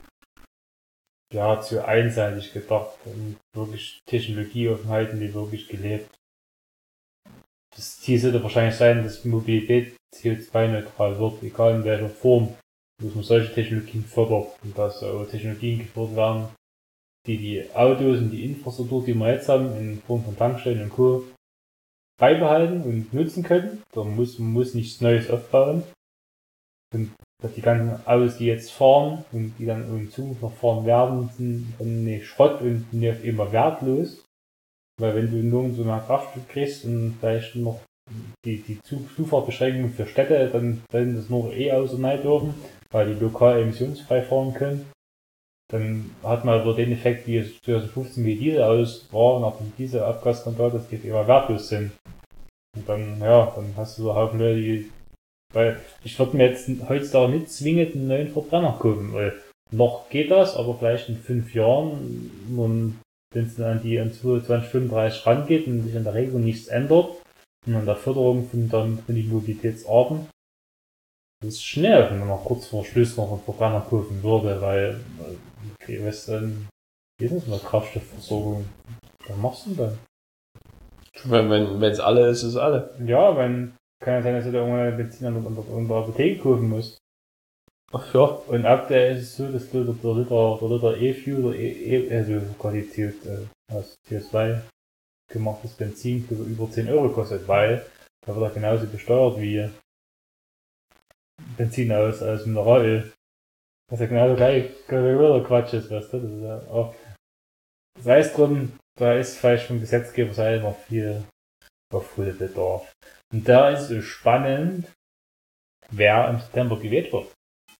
ja zu einseitig gedacht und wirklich Technologieoffenheiten, die wirklich gelebt. Das Ziel sollte wahrscheinlich sein, dass Mobilität C O zwei neutral wird, egal in welcher Form, dass man solche Technologien fördert und dass auch Technologien gefördert werden, die die Autos und die Infrastruktur, die wir jetzt haben, in Form von Tankstellen und Co. beibehalten und nutzen können. Da muss, man muss nichts Neues aufbauen. Und dass die ganzen Autos, die jetzt fahren und die dann in Zukunft noch fahren werden, sind dann nicht Schrott und nicht immer wertlos. Weil wenn du nur so eine Kraftstoff kriegst und vielleicht noch die, die Zufahrtbeschränkungen für Städte, dann werden das nur E-Autos rein dürfen, weil die lokal emissionsfrei fahren können. Dann hat man über den Effekt, wie es zwanzig fünfzehn wie Dieselautos war, nach dem Dieselabgasskandal, dass die immer wertlos sind. Und dann, ja, dann hast du so einen Haufen Leute, die, weil ich würde mir jetzt heutzutage nicht zwingend einen neuen Verbrenner kaufen, weil noch geht das, aber vielleicht in fünf Jahren, und wenn es dann an die an zwanzig fünfunddreißig rangeht und sich an der Regelung nichts ändert und an der Förderung von, dann, von den Mobilitätsarten, das ist schnell, wenn man noch kurz vor Schluss noch einen Verbrenner kaufen würde, weil, okay, weißt du, dann, wie ist das mit der Kraftstoffversorgung? Was machst du denn dann? Wenn, wenn, wenn's alle ist, ist alle. Ja, wenn, kann ja sein, dass du da irgendwann Benzin an der, an der Apotheke kaufen musst. Ach ja. Und aktuell ist es so, dass du der Liter, der Liter E-Fuel oder E, also quasi C O zwei gemachtes Benzin über zehn Euro kostet, weil da wird er genauso besteuert wie Benzin aus, aus Mineralöl. Was ja genau gleich, gleich Quatsch ist, weißt du, das ist ja auch, sei es drum, da ist vielleicht vom Gesetzgeber noch viel Aufholbedarf. Und da ist es spannend, wer im September gewählt wird.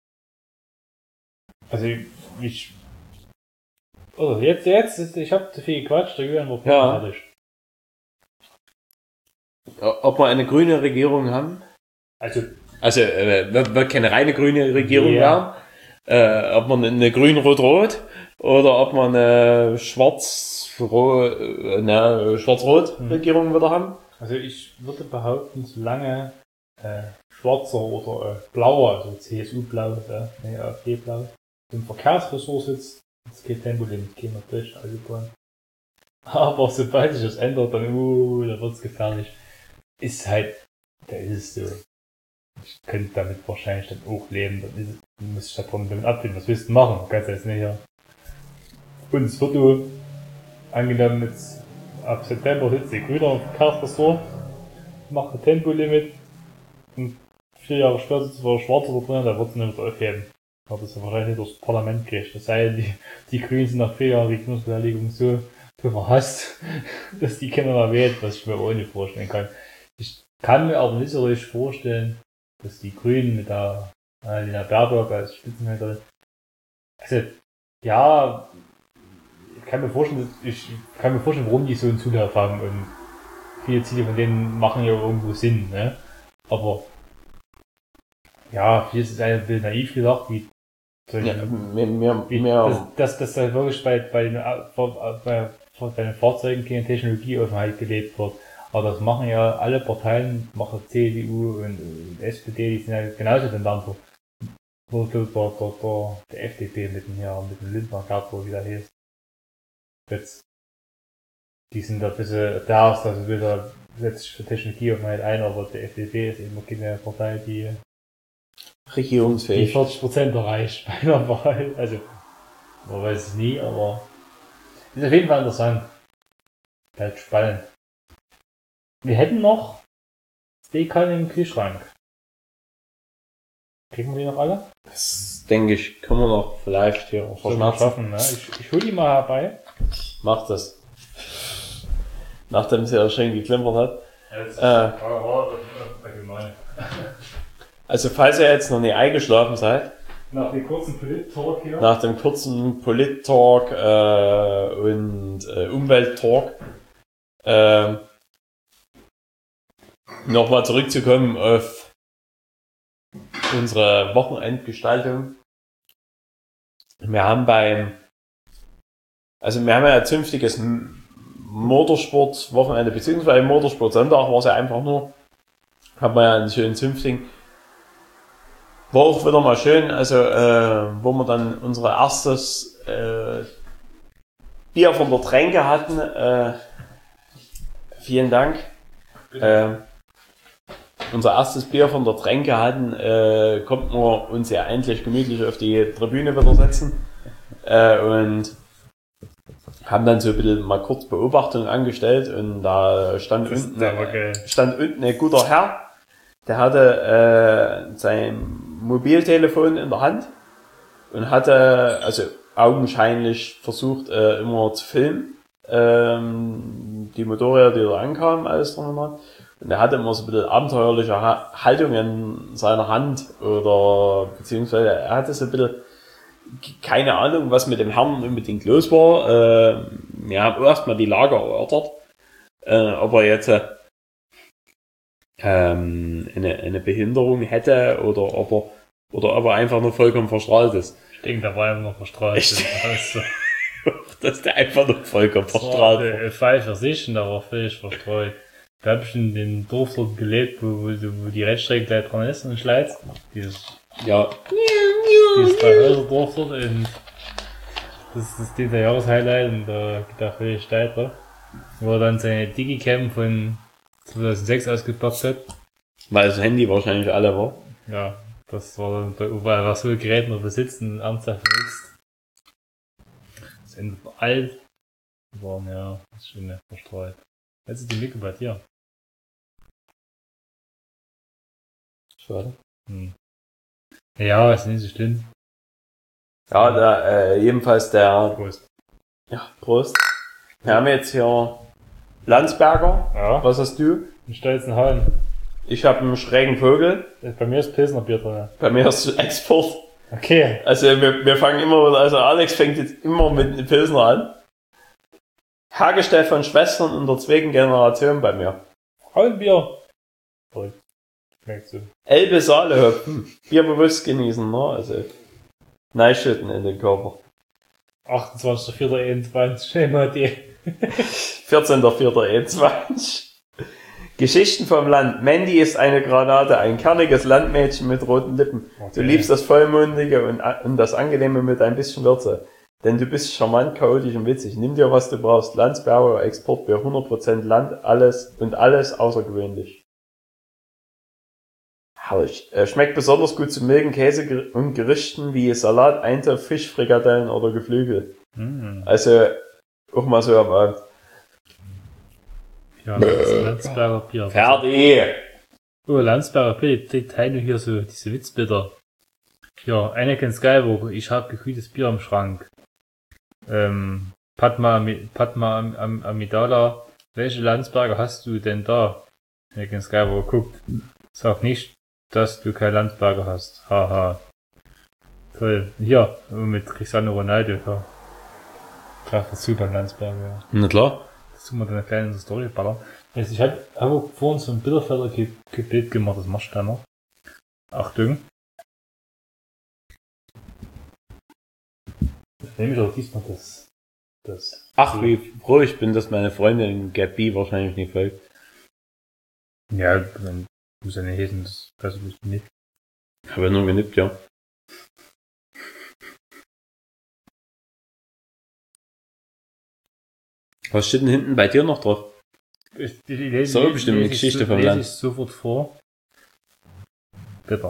Also, ich, also jetzt, jetzt, ist, ich hab zu viel gequatscht, der Julian wird ja. fertig. Ob wir eine grüne Regierung haben? Also, Also, äh, wird keine reine grüne Regierung yeah. werden. Äh, ob man eine grün-rot-rot oder ob man eine schwarz-rot, eine schwarz-rot hm. Regierung wieder haben. Also, ich würde behaupten, solange äh, schwarzer oder äh, blauer, also C S U-blau, äh, nee, A F D-blau, im Verkehrsressort sitzt, es geht Tempolimit, gehen wir durch, Autobahn. Aber sobald sich das ändert, dann, uh, da wird's gefährlich. Ist halt, da ist es so. Ich könnte damit wahrscheinlich dann auch leben, dann ist es, dann muss ich da drum damit abfinden, was willst du machen? Du kannst jetzt nicht hier. Und es wird du, angenommen jetzt, ab September sitzt die Grüner im Verkehrsressort, macht ein Tempolimit, und vier Jahre später sitzt der Schwarze da drin, da wird es nicht wieder aufheben. Aber das ist wahrscheinlich nicht durchs Parlament kriegt. Das sei denn, die, die Grünen sind nach vier Jahren Regierungsbeteiligung so, so verhasst, dass die Kinder mal wählt, was ich mir auch nicht vorstellen kann. Ich kann mir aber nicht so richtig vorstellen, dass die Grünen mit der Annalena Baerbock als Spitzenkandidatin, also, ja, ich kann mir vorstellen, ich kann mir vorstellen, warum die so einen Zulauf haben, und viele Ziele von denen machen ja irgendwo Sinn, ne? Aber, ja, hier ist es ein bisschen naiv gesagt, wie, ja, mehr, mehr, wie mehr. dass, dass, dass da wirklich bei, bei den, bei, bei den Fahrzeugen keine Technologieoffenheit gelebt wird. Aber das machen ja alle Parteien, machen C D U und, und S P D, die sind ja genauso den Dampfer. Wo der, der, der, der F D P mit dem hier, mit dem Lindner Gabor, wie der hieß. Jetzt, die sind da ein bisschen, da ist das wieder, setzt sich für Technologieoffenheit ein, aber der F D P ist immer keine Partei, die, regierungsfähig. die vierzig Prozent erreicht bei einer Wahl. Also, man weiß es nie, aber, ist auf jeden Fall interessant. Halt spannend. Wir hätten noch Steakhallen im Kühlschrank. Kriegen wir die noch alle? Das denke ich, können wir noch vielleicht hier verschmerzen. Schaffen, ne? Ich, ich hol die mal herbei. Mach das. Nachdem sie ja schön geklimpert hat. Ja, äh, also falls ihr jetzt noch nicht eingeschlafen seid, nach dem kurzen Polit-Talk hier. nach dem kurzen Polit-Talk äh, und äh, Umwelt-Talk, äh, nochmal zurückzukommen auf unsere Wochenendgestaltung. Wir haben beim, also wir haben ja ein zünftiges Motorsport-Wochenende, beziehungsweise Motorsport-Sonntag war es ja einfach nur, haben wir ja einen schönen zünftigen. War auch wieder mal schön, also äh, wo wir dann unser erstes äh, Bier von der Tränke hatten. Äh, vielen Dank. Äh, unser erstes Bier von der Tränke hatten, äh, konnten wir uns ja endlich gemütlich auf die Tribüne wieder setzen äh, und haben dann so ein bisschen mal kurz Beobachtung angestellt und da stand, unten, äh, stand unten ein guter Herr, der hatte äh, sein Mobiltelefon in der Hand und hatte also augenscheinlich versucht äh, immer zu filmen, ähm, die Motorräder, die da ankamen, alles drum und dran. Und er hatte immer so ein bisschen abenteuerliche ha- Haltung in seiner Hand oder beziehungsweise er hatte so ein bisschen keine Ahnung, was mit dem Herrn unbedingt los war. Äh, wir haben erstmal die Lage erörtert, äh, ob er jetzt äh, ähm, eine, eine Behinderung hätte oder ob er oder ob er einfach nur vollkommen verstrahlt ist. Ich denke, da war er noch verstrahlt. Ich Also, dass der einfach nur vollkommen verstrahlt war. Äh, Fall für sich und da war völlig verstreut. Da hab ich in dem Dorf dort gelebt, wo, wo, wo die Rennstrecke gleich dran ist in Schleiz. Dieses, Ja. dieses Drei-Häuser-Dorf dort und das ist dieser Jahreshighlight und da geht er völlig steil drauf. Wo er dann seine Digicam von zweitausendsechs ausgepackt hat. Weil das Handy wahrscheinlich alle war. Ja, das war dann bei überall was so Geräten noch besitzt und ernsthaft benutzt. Das Ende war alt. Waren ja, das ist schon verstreut. Jetzt ist die Mikro bei dir. Schade. Hm. Ja, ist nicht so schlimm. Ja, da, äh, jedenfalls der, Prost. ja, Prost. Wir haben jetzt hier Landsberger. Ja. Was hast du? Einen stolzen Hahn. Ich habe einen schrägen Vogel. Bei mir ist Pilsner Bier drin. Bei mir ist Export. Okay. Also wir, wir fangen immer, also Alex fängt jetzt immer mit einem Pilsner an. Hergestellt von Schwestern in der zweiten Generation bei mir. Frauenbier. Verrückt. Schmeckt so. Elbe Saale, hm. Bier bewusst genießen, ne? Also Neischütten in den Körper. achtundzwanzigster vierter einundzwanzig. Schnell mal die. vierzehnter vierter einundzwanzig. Geschichten vom Land. Mandy ist eine Granate, ein kerniges Landmädchen mit roten Lippen. Okay. Du liebst das Vollmundige und, und das Angenehme mit ein bisschen Würze. Denn du bist charmant, chaotisch und witzig. Nimm dir, was du brauchst. Landsberger Exportbier, hundert Prozent Land, alles und alles außergewöhnlich. Herrlich. Äh, schmeckt besonders gut zu milden Käse und Gerichten wie Salat, Eintopf, Fisch, Frikadellen oder Geflügel. Mm. Also, auch mal so am Abend. Ja, das ist Landsberger Bier. Fertig! Oh, Landsberger Bier, die teilen hier so diese Witzbitter. Ja, Anakin Skywalker, ich hab gekühltes Bier im Schrank. Ähm, Padma, Padma Am, Am, Amidala, welche Landsberger hast du denn da? Anakin Skywalker guckt. Sag nicht, dass du kein Landsberger hast. Haha. Toll. Hier, mit Cristiano Ronaldo, ja. Treffer zu beim Landsberger, ja. Na klar. Jetzt tun wir da eine kleine Story ballern. Also ich hab, hab vorhin so ein Bitterfelder ge Bild gemacht, das machst du dann noch. Achtung. Nehme ich auch diesmal das, das. Ach, wie froh ich bin, dass meine Freundin Gabi wahrscheinlich nicht folgt. Ja, dann muss ja nicht lesen, das besser bist du nicht. Habe ja nur genippt, ja. Was steht denn hinten bei dir noch drauf? Ich, die, die lese, So, lese, bestimmt eine lese ich Geschichte so, vom lese Land. ich sofort vor. Bitter.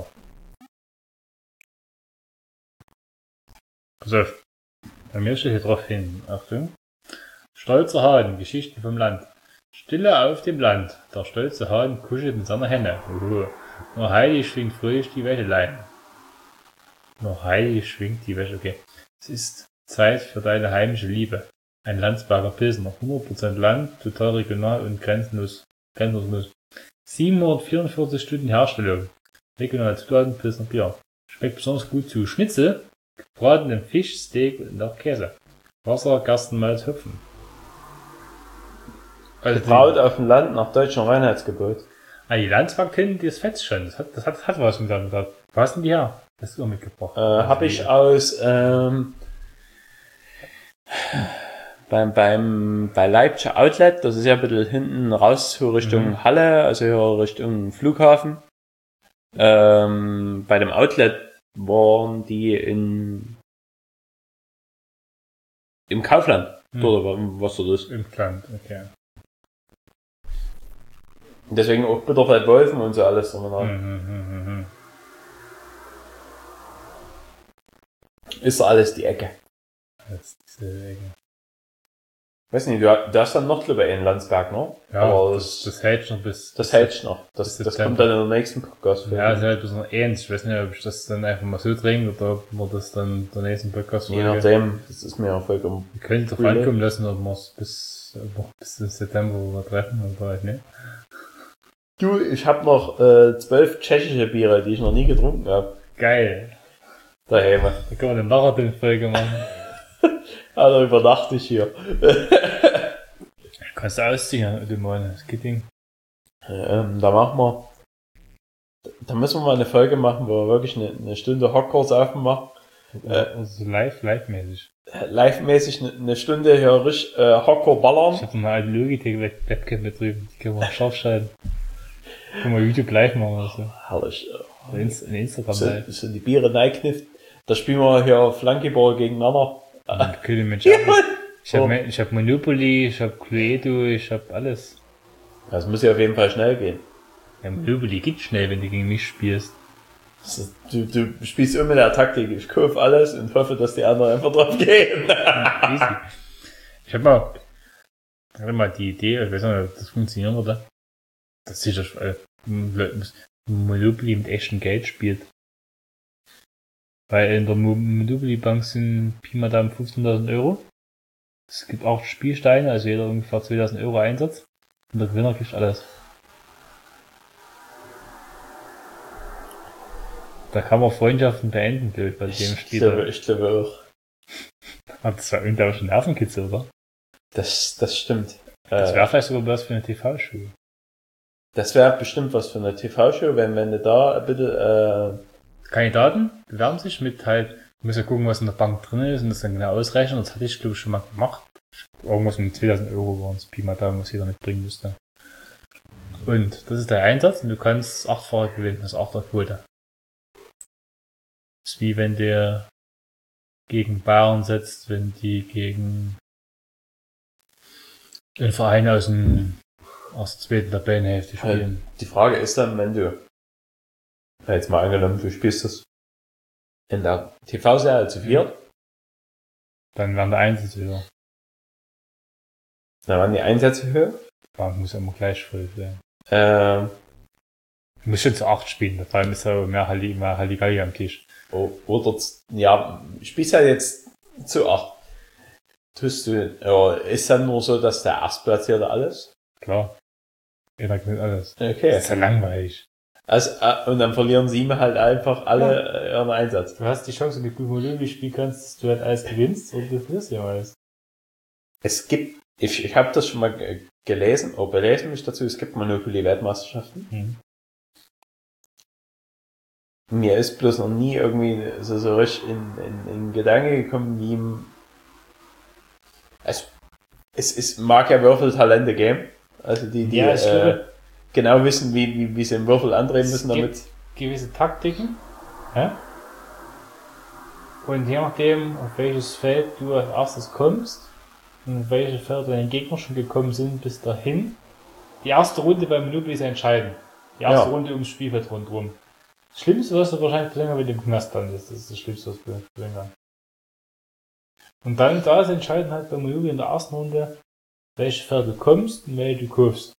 Pass auf. Bei mir steht hier drauf hin. Achtung. Stolzer Hahn, Geschichten vom Land. Stille auf dem Land. Der stolze Hahn kuschelt mit seiner Henne. Uhu. Nur Heidi schwingt fröhlich die Wäscheleine. Noch heilig schwingt die Wäsche. Okay. Es ist Zeit für deine heimische Liebe. Ein Landsberger Pilsner. hundert Prozent Land, total regional und grenzenlos. Grenzenlos. siebenhundertvierundvierzig Stunden Herstellung. Regionale Zutaten, Pilsner Bier. Schmeckt besonders gut zu Schnitzel, gebratenem Fisch, Steak und auch Käse. Wasser, Gerstenmalz, Hopfen. Also Gebraut auf dem Land nach deutschem Reinheitsgebot. Ah, die Landsberg kennen das Fett schon. Das hat, das hat, das hat was mit damit. Wo hast denn die her? Das ist auch mitgebracht. Äh, habe ich aus ähm, beim beim bei Leipzig Outlet, das ist ja ein bisschen hinten raus so Richtung mhm. Halle, also hier Richtung Flughafen. Ähm, bei dem Outlet waren die in im Kaufland, mhm. dort was dort ist. Im Land, okay. Deswegen auch Bitterfeld Wolfen und so alles drum und dran. Mhm, mhm, mhm. Ist alles die Ecke. Das ist diese Ecke. Weiß nicht, du, du hast dann noch lieber in Landsberg, ne? Ja, aber das, das hält noch bis... Das hält noch. Das, das kommt dann in der nächsten Podcast. Ja, das ist halt ein bisschen ähnlich. Ich weiß nicht, ob ich das dann einfach mal so trinke oder ob wir das dann in der nächsten Podcast Je nachdem, das ist mir auch vollkommen... Wir können es drauf ankommen lassen, ob wir es bis, bis September treffen oder halt nicht. Du, ich habe noch äh, zwölf tschechische Biere, die ich noch nie getrunken habe. Geil. Daheim. Da können wir eine Marathon-Folge machen. Also überdachte ich hier. Kannst du ausziehen, du Mann, das geht Ding. Ähm, da machen wir... Da müssen wir mal eine Folge machen, wo wir wirklich eine, eine Stunde Hardcore-Saufen machen. Äh, also live, live-mäßig. Live-mäßig eine, eine Stunde hier richtig äh, Hardcore ballern. Ich hab noch eine alte Logitech-Webcam mit drüben, die können wir scharf schalten. Können wir YouTube live machen oder so. Herrlich. In Instagram so, live. So die Biere neiknifft. Da spielen wir hier Flankyball gegeneinander. Könnte Mensch auch. Ich hab, ich hab Monopoly, ich hab Cluedo, ich hab alles. Das muss ja auf jeden Fall schnell gehen. Ja, Monopoly geht schnell, wenn du gegen mich spielst. Ist, du, du spielst immer mit der Taktik, ich kaufe alles und hoffe, dass die anderen einfach drauf gehen. Easy. Ich hab mal, ich hab mal die Idee, ich weiß nicht, ob das funktionieren würde, dass sicher äh, Monopoly mit echtem Geld spielt. Weil in der Monopoly Bank sind Pi mal Daumen fünfzehntausend Euro. Es gibt auch Spielsteine, also jeder ungefähr zweitausend Euro Einsatz. Und der Gewinner kriegt alles. Da kann man Freundschaften beenden, glaube ich, bei dem Spiel. Ich glaube, ich glaube auch. Aber das war unglaublich ein Nervenkitzel, oder? Das, das stimmt. Das wäre vielleicht sogar was für eine T V-Show. Das wäre bestimmt was für eine T V-Show, wenn, wenn du da bitte, äh, Kandidaten bewerben sich mit halt, du musst ja gucken, was in der Bank drin ist und das dann genau ausrechnen. Das hatte ich, glaube ich, schon mal gemacht. Irgendwas mit zweitausend Euro waren es Pi mal Daumen, was jeder mitbringen müsste. Und das ist der Einsatz und du kannst achtfach gewinnen, das ist Achterquote. Das ist wie wenn der gegen Bayern setzt, wenn die gegen den Verein aus dem aus der zweiten Tabellenhälfte spielen. Die Frage ist dann, wenn du jetzt mal angenommen, du spielst das in der T V-Serie zu viert. Dann werden die Einsätze höher. Dann waren die Einsätze höher. Die Bank muss ja immer gleich voll sein. Ähm. Du musst schon zu acht spielen, vor allem ist ja mehr Halli, mehr Halligalli am Tisch. Oder, ja, spielst ja jetzt zu acht. Tust du, ja, ist dann nur so, dass der Erstplatzierte alles? Klar. Jeder gewinnt alles. Okay. Das ist ja langweilig. Also, und dann verlieren sieben halt einfach alle ja. ihren Einsatz. Du hast die Chance, wenn du gut Monopoly spielen kannst, dass du halt alles gewinnst und du verlierst ja alles. Es gibt, ich, ich habe das schon mal gelesen, oder belesen mich dazu, es gibt Monopoly-Weltmeisterschaften. Mhm. Mir ist bloß noch nie irgendwie so, so richtig in, in, in Gedanke gekommen, wie ihm, also, es ist, mag ja Würfeltalente geben, also die, die, ja, ich äh, glaube, genau wissen, wie, wie, wie sie den Würfel andrehen müssen, damit. Es gibt gewisse Taktiken, ja? Und je nachdem, auf welches Feld du als erstes kommst, und auf welche Felder deine Gegner schon gekommen sind bis dahin, die erste Runde beim Monopoly ist entscheidend. Die erste ja. Runde ums Spielfeld rundherum. Das Schlimmste, was du wahrscheinlich länger mit dem Knast dann ist, das ist das Schlimmste, was du länger. Und dann, da ist entscheidend halt beim Monopoly in der ersten Runde, welche Felder du kommst und welche du kaufst.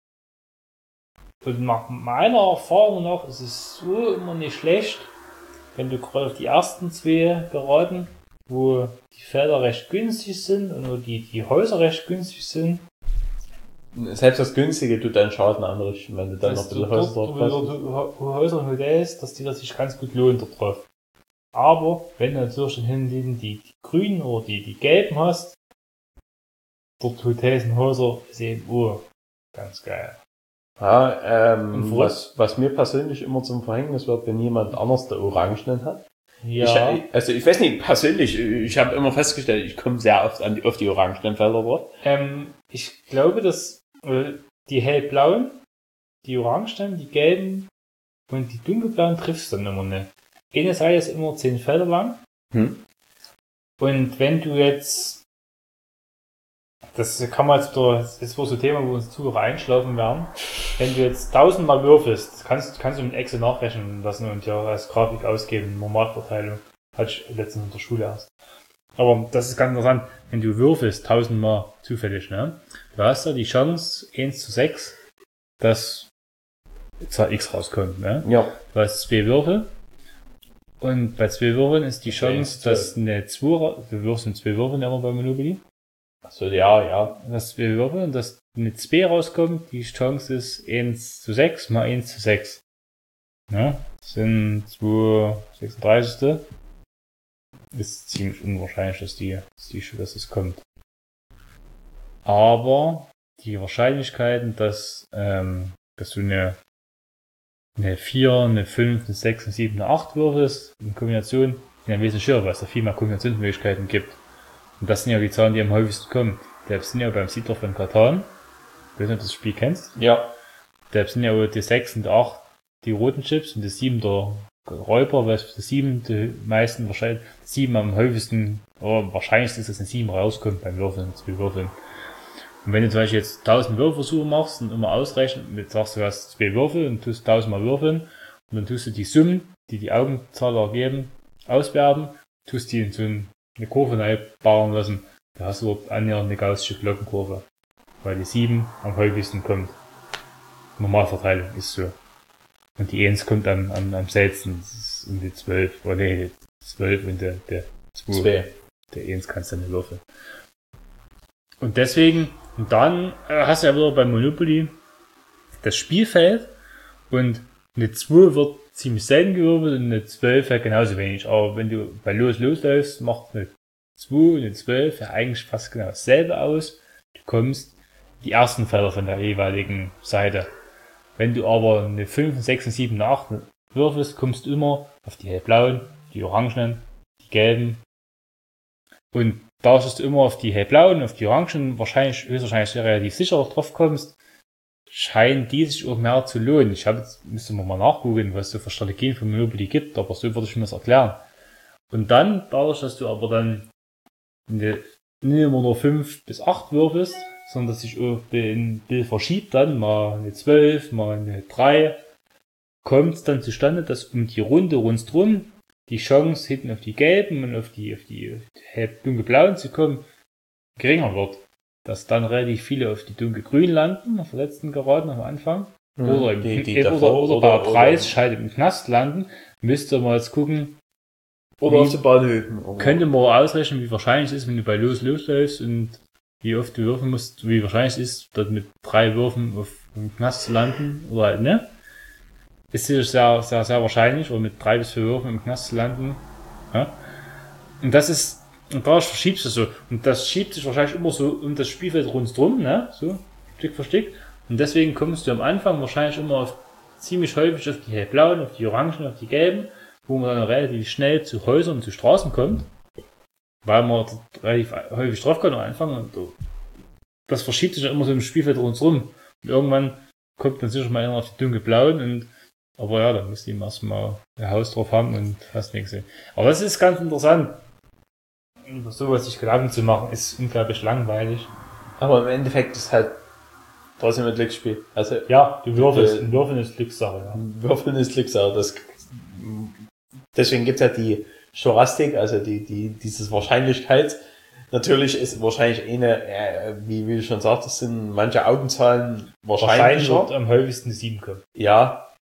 Und nach meiner Erfahrung nach ist es so immer nicht schlecht, wenn du gerade auf die ersten zwei geraten, wo die Felder recht günstig sind und wo die, die Häuser recht günstig sind. Selbst das Günstige tut deinen Schaden anrichten, wenn du dann noch ein bisschen Häuser drauf hast. Wo Häuser und Hotels, dass die das sich ganz gut lohnt da drauf. Aber wenn du natürlich dann hinten die, die grünen oder die, die gelben hast, dort Hotels und Häuser ist eben oh, ganz geil. Ja, ähm, Und was, was mir persönlich immer zum Verhängnis wird, wenn jemand anders der Orangenen hat. Ja. Ich, also ich weiß nicht, persönlich, ich habe immer festgestellt, ich komme sehr oft an die, auf die orangenen Felder dort. Ähm, ich glaube, dass äh, die hellblauen, die orangenen, die gelben und die dunkelblauen triffst du dann immer nicht. Eine Seite ist immer zehn Felder lang. Hm. Und wenn du jetzt, das kann man jetzt wieder, das ist wohl so ein Thema, wo wir uns zu einschlafen werden. Wenn du jetzt tausendmal würfelst, kannst, kannst du mit Excel nachrechnen lassen und ja als Grafik ausgeben, Normalverteilung. Hatte ich letztens in der Schule erst. Aber das ist ganz interessant, wenn du würfelst tausendmal zufällig, ne? Du hast da die Chance eins zu sechs, dass Zahl X rauskommt, ne? Ja. Du hast zwei Würfel. Und bei zwei Würfeln ist die Chance, dass eine zwei, ra- du wirfst mit zwei Würfeln immer bei Monopoly. Achso, ja, ja. Dass zwei Würfel und dass eine zwei rauskommt, die Chance ist eins zu sechs mal eins zu sechs. Ja, das sind zwei sechsunddreißig. Ist ziemlich unwahrscheinlich, dass die, dass die, dass es kommt. Aber die Wahrscheinlichkeiten, dass, ähm, dass du eine, eine vier, eine fünf, eine sechs, eine sieben, eine acht würfelst, in Kombination, sind ein wesentlich höher, weil es da viel mehr Kombinationsmöglichkeiten gibt. Und das sind ja die Zahlen, die am häufigsten kommen. Der sind ja beim Siedler von Katan. Ich weiß nicht, ob du das Spiel kennst. Ja. Da sind ja die sechs und acht die roten Chips und die sieben der Räuber, weil es die sieben die meisten wahrscheinlich, sieben am häufigsten, oder wahrscheinlich ist es eine sieben rauskommt beim Würfeln, zwei Würfeln. Und wenn du zum Beispiel jetzt tausend Würfelversuche machst und immer ausrechnest, mit sagst du, hast zwei Würfel und tust tausendmal würfeln und dann tust du die Summen, die die Augenzahler ergeben, auswerten, tust die in so eine Kurve reinbauen lassen, da hast du annähernd eine gaussische Glockenkurve, weil die sieben am häufigsten kommt. Normalverteilung ist so. Und die eins kommt am, am, am seltensten, das ist um die zwölf, oder nee, zwölf und der, der zwei. Der eins kannst du nicht würfeln. Und deswegen, und dann äh, hast du ja wieder beim Monopoly das Spielfeld und eine zwei wird ziemlich selten gewürfelt und eine zwölf ja genauso wenig. Aber wenn du bei Los losläufst, macht eine zwei und eine zwölf ja eigentlich fast genau dasselbe aus. Du kommst die ersten Felder von der jeweiligen Seite. Wenn du aber eine fünf, sechs, sieben, acht würfelst, kommst du immer auf die hellblauen, die orangenen, die gelben. Und da dass du immer auf die hellblauen, auf die orangen, wahrscheinlich, höchstwahrscheinlich relativ sicher drauf kommst, scheinen die sich auch mehr zu lohnen. Ich habe jetzt, müsste man mal nachgucken, was es so für Strategien für Monopoly gibt, aber so würde ich mir das erklären. Und dann, dadurch, dass du aber dann eine, nicht immer nur fünf bis acht würfelst, sondern dass sich auch ein Bild verschiebt, dann mal eine zwölf, mal eine drei, kommt es dann zustande, dass um die Runde rundherum die Chance hinten auf die gelben und auf die, auf die, auf die dunkelblauen zu kommen geringer wird. Dass dann relativ viele auf die dunkelgrün landen, auf der letzten Geraden am Anfang. Mhm. Oder, im, die, die oder, davor, oder, oder bei Preisscheid im Knast landen. Müsst ihr mal jetzt gucken. Oder auf den Bahnhöfen. Könnte man ausrechnen, wie wahrscheinlich es ist, wenn du bei Los losläufst und wie oft du würfeln musst, wie wahrscheinlich es ist, dort mit drei Würfen auf dem Knast zu landen. Oder halt, ne? Ist sicher sehr, sehr, sehr wahrscheinlich, oder mit drei bis vier Würfen im Knast zu landen. Ja? Und das ist, und da verschiebst du so. Und das schiebt sich wahrscheinlich immer so um das Spielfeld rundherum, ne? So, Stück für Stück. Und deswegen kommst du am Anfang wahrscheinlich immer auf, ziemlich häufig auf die hellblauen, auf die orangen, auf die gelben, wo man dann relativ schnell zu Häusern und zu Straßen kommt. Weil man relativ häufig drauf kommt am Anfang. Und das verschiebt sich dann immer so im Spielfeld rundherum. Und irgendwann kommt dann sicher mal einer auf die dunkelblauen und aber ja, dann musst du ihm erstmal ein Haus drauf haben und hast nichts sehen. Aber das ist ganz interessant. Über sowas sich Gedanken zu machen, ist unglaublich langweilig. Aber im Endeffekt ist halt trotzdem ein Glücksspiel. Also, ja, du würfelst, äh, Würfeln ist Glückssache, ja. Würfeln ist Glückssache. Das, deswegen gibt's ja die Storastik, also die, die, dieses Wahrscheinlichkeit. Natürlich ist wahrscheinlich eine, äh, wie, wie du schon sagtest, sind manche Augenzahlen wahrscheinlicher. Wahrscheinlich wird am häufigsten die sieben kommen. Ja,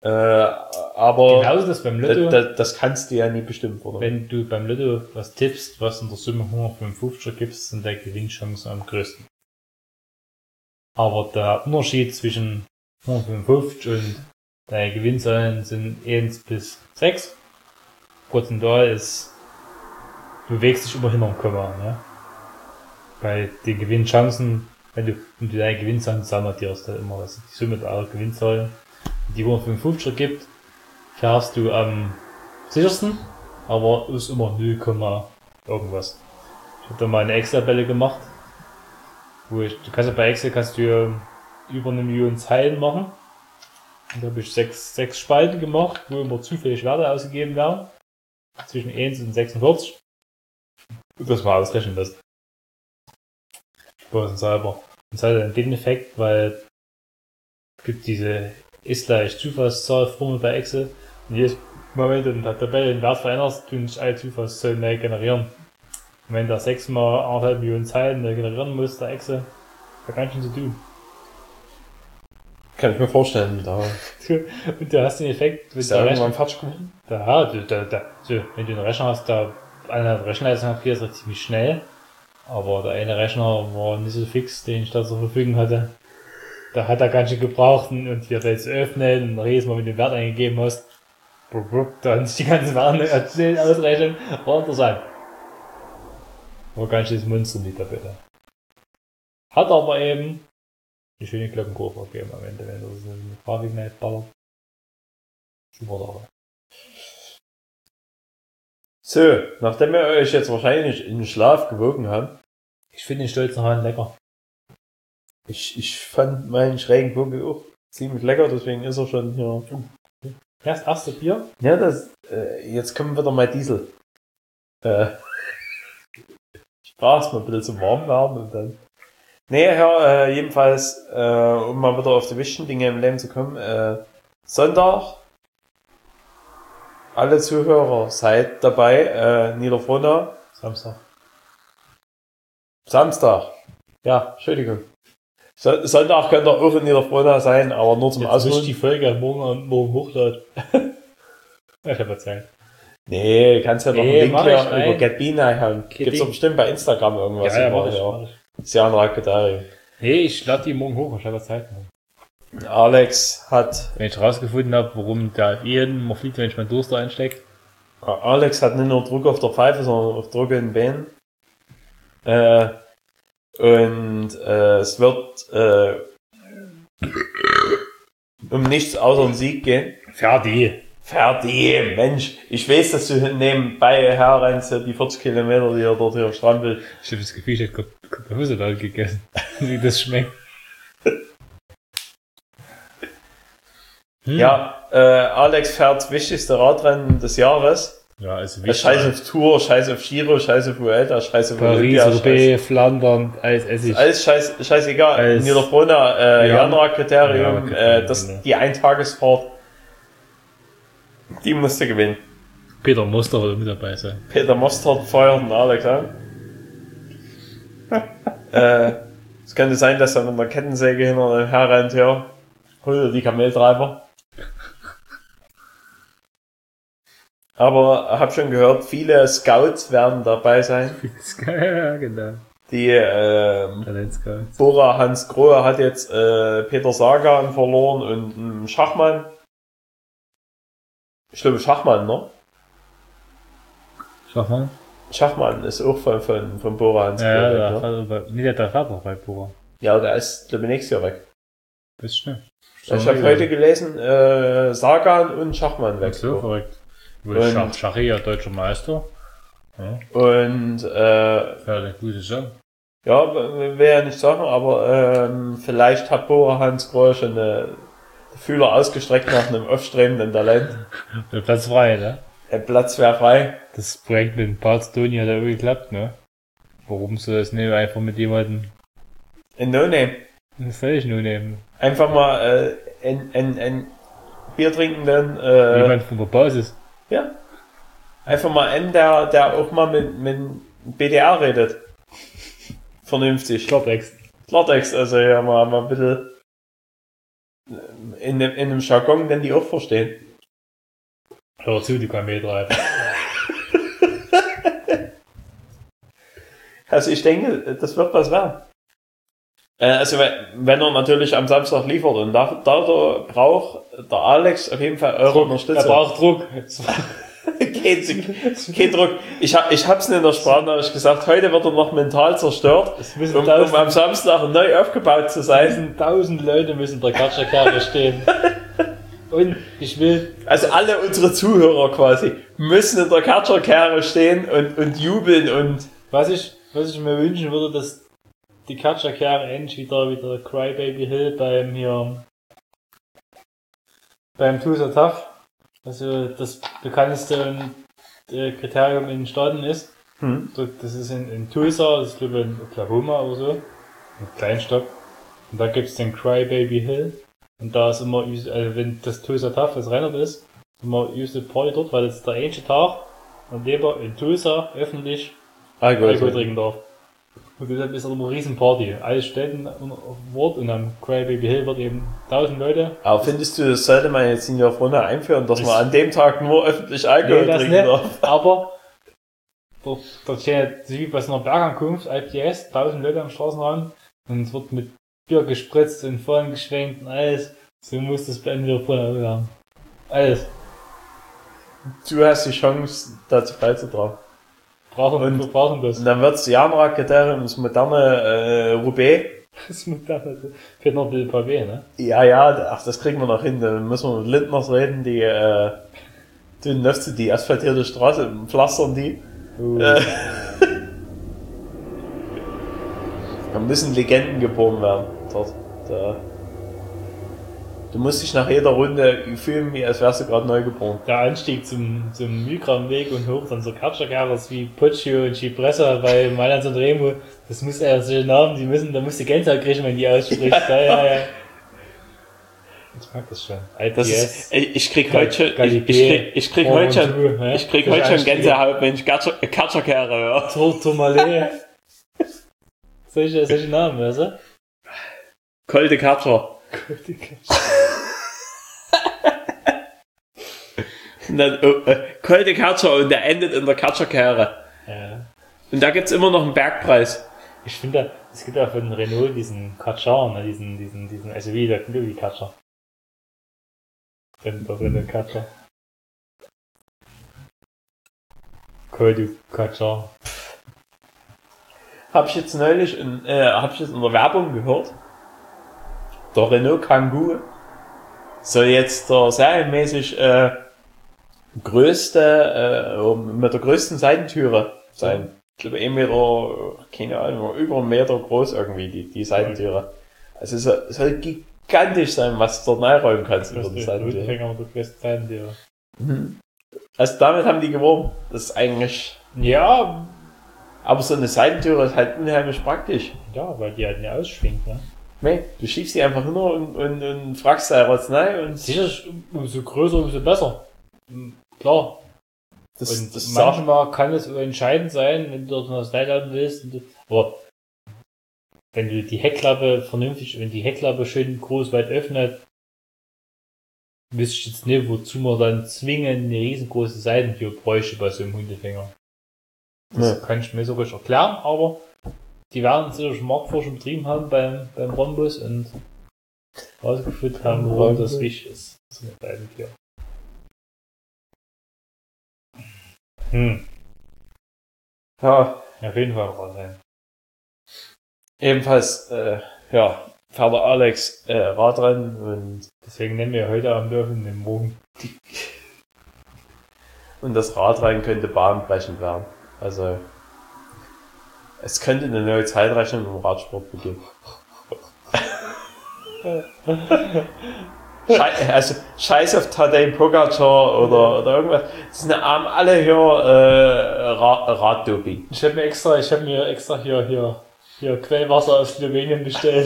Äh, aber Genauso das beim Lotto. das, das, das kannst du ja nie bestimmen, oder? Wenn du beim Lotto was tippst, was in der Summe hundertfünfundfünfzig gibst, sind deine Gewinnchancen am größten. Aber der Unterschied zwischen hundertfünfundfünfzig und deine Gewinnzahlen sind eins bis sechs. Prozentual ist, du bewegst dich immer hinter dem Komma, ne? Bei den Gewinnchancen, wenn du, wenn du deine Gewinnzahlen zusammenadierst, dann immer, also die Summe aller Gewinnzahlen, die hundertfünfundfünfzig gibt, fährst du am sichersten, aber ist immer null, irgendwas. Ich habe da mal eine Excel-Tabelle gemacht, wo ich, du kannst ja bei Excel kannst du ja über eine Million Zeilen machen. Und da habe ich sechs, sechs Spalten gemacht, wo immer zufällig Werte ausgegeben werden. Zwischen eins und sechsundvierzig. Und das mal ausrechnen lassen. Spaß und selber. Und es hat dann den Effekt, weil es gibt diese ist gleich Zufallszahlformel bei Excel. Und jedes Mal, wenn du in der Tabelle den Wert veränderst, tun sich alle Zufallszahlen neu generieren. Und wenn da sechsmal anderthalb Millionen Zeilen neu generieren muss, der Excel, da kann ich schon zu tun. Kann ich mir vorstellen. Da Und du hast den Effekt, ist ja irgendwann fertig geworden. Da, da, da, da, so, wenn du einen Rechner hast, da eine Rechenleistung hat, geht das ziemlich schnell. Aber der eine Rechner war nicht so fix, den ich da zur Verfügung hatte. Da hat er ganz schön gebraucht und wir jetzt öffnen und jedes Mal, wenn du den Wert eingegeben hast, da haben sich die ganzen Werte schnell ausrechnen, war interessant. War ganz schön das Monster in die Tabelle. Hat aber eben eine schöne Glockenkurve gegeben am Ende, wenn das eine Grafik nicht ballert. Super Sache. So, nachdem wir euch jetzt wahrscheinlich in den Schlaf gewogen haben. Ich finde den stolzen Hahn lecker. Ich, ich fand meinen schrägen Vogel auch ziemlich lecker, deswegen ist er schon hier. Ja, das erste Bier. Ja, das, äh, jetzt kommen wieder mal Diesel. Äh, ich brauche es mal ein bisschen zum warm werden und dann. Nee, ja, äh, jedenfalls, äh, um mal wieder auf die wichtigen Dinge im Leben zu kommen, äh, Sonntag, alle Zuhörer seid dabei, äh, Niederfrohnau. Samstag. Samstag. Ja, Entschuldigung. So, Sonntag könnt ihr auch in Niederfrohnau sein, aber nur zum Jetzt Ausruhen. die Folge morgen, morgen hochladen. Ich hab Zeit. Nee, du kannst ja noch einen Nee, Link mach hier ich, nein. über GetBean haben. Okay, Gibt's doch Ding. bestimmt bei Instagram irgendwas. Ja, ja, über, mach ich, mach ich. Ist ja ein Raketari. Nee, ich lade die morgen hoch, ich habe Zeit. Alex hat, Wenn ich rausgefunden habe, warum der F I immer fliegt, wenn ich meinen Durst da einstecke. Alex hat nicht nur Druck auf der Pfeife, sondern auf Druck in den Beinen. Äh, und, äh, es wird, äh, um nichts außer einen Sieg gehen. Fertig. Fertig, Mensch. Ich weiß, dass du nebenbei herrennst, die vierzig Kilometer, die er dort hier strampelt. Ich habe das Gefühl, ich hätte Kartoffel da gegessen. Wie das schmeckt. Hm. Ja, äh, Alex fährt das wichtigste Radrennen des Jahres. Ja, also Äh, Scheiß auf Tour, Scheiß auf Giro, Scheiß auf Vuelta, Scheiß auf Paris, Olympia, Scheiß- Roubaix, Flandern, alles Essig. Alles scheiß, scheißegal. Alles- Niederfrohnau, äh, Ja. Janra-Kriterium, Ja, äh, okay, das, genau. die Eintagesfahrt, die musste gewinnen. Peter Muster wird mit dabei sein. Peter Mostert feuert den Alex an. äh, es könnte sein, dass er mit einer Kettensäge hinter dem herrennt, ja. Hol dir die Kameltreiber. Aber ich habe schon gehört, viele Scouts werden dabei sein. Ja, genau. Die ähm, Talentscout. Bora Hans Grohe hat jetzt äh, Peter Sagan verloren und einen Schachmann. Ich glaube Schachmann, ne? Schau mal. Schachmann ist auch von, von, von Bora Hans Ja, ja, Grohe. der ne? Vater bei, nee, der Vater noch bei Pura. Ja, der ist glaube ich nächstes Jahr weg. Bist schnell. Ich habe heute gelesen, äh, Sagan und Schachmann weg. So verrückt. Wohl Und- Schach, Schachri, ja, deutscher Meister. Ja, Und äh, ja, eine gute Sache. ja, w- will ja nicht sagen, aber ähm, vielleicht hat Bora Hans Grohe schon äh, die Fühler ausgestreckt nach einem aufstrebenden Talent. Der Platz frei, ne? Der Platz wäre frei. Das Projekt mit dem Part Stoni hat ja irgendwie geklappt, ne? Warum soll es nicht einfach mit jemandem In No Name. das soll ich nur nehmen? Einfach mal äh, ein, ein, ein Bier trinkenden, äh, Jemand von der Basis. ja. Einfach mal einen, der, der auch mal mit, mit B D R redet. Vernünftig. Klartext. Klartext, also ja, mal, mal ein bisschen in, in einem Jargon, den die auch verstehen. Hör zu, du Kameltreiber. Also ich denke, das wird was werden. Äh, also wenn er natürlich am Samstag liefert und da, da der braucht der Alex auf jeden Fall eure Er Unterstützung. braucht Druck. kein, kein Druck. Ich, hab, ich hab's in der Sprachnachricht gesagt, heute wird er noch mental zerstört, müssen um, tausend, um am Samstag neu aufgebaut zu sein. müssen tausend Leute müssen der Katschakerne stehen. Und ich will... Also alle unsere Zuhörer quasi müssen in der Katschakerne stehen und, und jubeln und... Was ich, was ich mir wünschen würde, dass die Katschakerne endlich wieder, wieder Crybaby Hill beim hier... beim Tusa Tough, also das bekannteste äh, Kriterium in den Staaten ist. Hm. Das ist in, in Tulsa, das ist glaube ich in Oklahoma oder so, ein Kleinstadt. Und da gibt's den Crybaby Hill. Und da ist immer, also wenn das Tulsa Tough das Rennrad ist, immer übelste Party dort, weil das ist der einzige Tag, an dem man in Tulsa öffentlich Alkohol, Alkohol trinken darf. Und deshalb ist das immer eine riesen Party. Alle Städten auf Wort und am Crybaby Hill wird eben tausend Leute. Aber findest du, das sollte man jetzt in der Runde einführen, dass man an dem Tag nur öffentlich Alkohol Nee, das trinken nicht, darf? aber dort, dort stehen wie bei so einer Bergankunft, I P S, tausend Leute am Straßenrand und es wird mit Bier gespritzt und Feuern geschwenkt und alles. So muss das beenden wir vorher haben. Alles. Du hast die Chance, dazu beizutragen. Brauchen Und- wir brauchen das. Und dann wird's Jahnrad-Kriterium, das moderne äh, Roubaix. Das muss da fehlt noch ein bisschen Pavé, ne? Ja, ja, ach, das kriegen wir noch hin. Dann müssen wir mit Lindners reden, die, äh, die, die, die asphaltierte Straße, pflastern die. Uh. Äh, da müssen Legenden geboren werden. Dort. Da. Du musst dich nach jeder Runde fühlen, wie als wärst du gerade neu geboren. Der Anstieg zum, zum Milgram-Weg und hoch dann so Katschakaras wie Poggio und Cipressa bei Mailand und Remo, das muss er solche Namen, die müssen, da muss die Gänsehaut kriegen, wenn die ausspricht. Ja, ja, ja. Ich mag das schon. I P S. Das ist, ich, ich krieg heute schon, ich, Galipé, ich krieg, ich krieg heute schon, Ventoux, hä? ich krieg Solche heute schon Anstiege. Gänsehaut, wenn ich Katschakere höre. Tour Tourmalet. Solche, solche Namen, weißt du? Col de Katscher. Und dann, oh, äh, Col de Katscher und der endet in der Katscherkehre. Ja. Und da gibt's immer noch einen Bergpreis. Ich finde, es gibt ja von Renault diesen Katscher, ne, diesen, diesen, diesen S U V, der klingt wie Katscher. Der Renault Katscher. Col du Katscher. Hab ich jetzt neulich in, äh, hab ich jetzt in der Werbung gehört. Der Renault Kangoo soll jetzt der serienmäßig äh, größte, äh, mit der größten Seitentüre sein. Ich glaube, ein Meter, keine Ahnung, über einen Meter groß irgendwie, die, die Seitentüre. Also es soll, es soll gigantisch sein, was du dort reinräumen kannst über die Seitentüre. Fänger mit der Seitentüre. Mhm. Also damit haben die geworben. Das ist eigentlich, Ja, aber so eine Seitentüre ist halt unheimlich praktisch. ja, weil die halt nicht ausschwingt, ne? Nee, du schiebst die einfach hin und, und, und fragst da Arznei und Sicher, umso größer, umso besser. Klar. das, Und das sagt, manchmal kann es entscheidend sein, wenn du dort was reinladen willst. Und du, aber wenn du die Heckklappe vernünftig, wenn die Heckklappe schön groß weit öffnet, wüsste ich jetzt nicht, wozu man dann zwingend eine riesengroße Seitentür bräuchte bei so einem Hundefänger. Das Ja. kann ich mir so richtig erklären, aber die werden sicher Marktforschung betrieben haben beim, beim Rhombus und rausgeführt haben, warum das wichtig ist. So eine Seitentür. Hm. ja, Auf jeden Fall raus sein. ebenfalls, äh, ja, fährt der Alex äh, Radrennen und, Deswegen nennen wir heute am Dürfen den Morgen. und das Radrennen könnte bahnbrechend werden. Also, es könnte eine neue Zeitrechnung im Radsport beginnen. Schei also, scheiß auf Tadej Pogacar oder, oder irgendwas. Das sind haben alle hier äh, Ra Raddoping. Ich habe mir extra, ich habe mir extra hier, hier, hier Quellwasser aus Slowenien bestellt.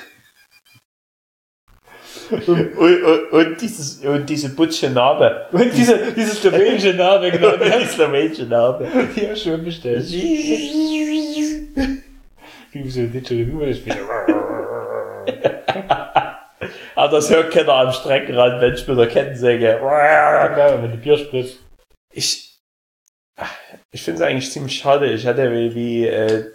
Und, und, und, dieses, und diese Butsche Narbe. Und diese, diese slowenische Name, genau, die Die habe slowenische Narbe. ich ja schon bestellt. Wie so ein Didgeridoo das wieder. Hat das hört keiner am Streckenrand, Mensch mit der Kettensäge. Ja, wenn du Bier spritzt. Ich, ich finde es eigentlich ziemlich schade. Ich hatte wie, wie äh,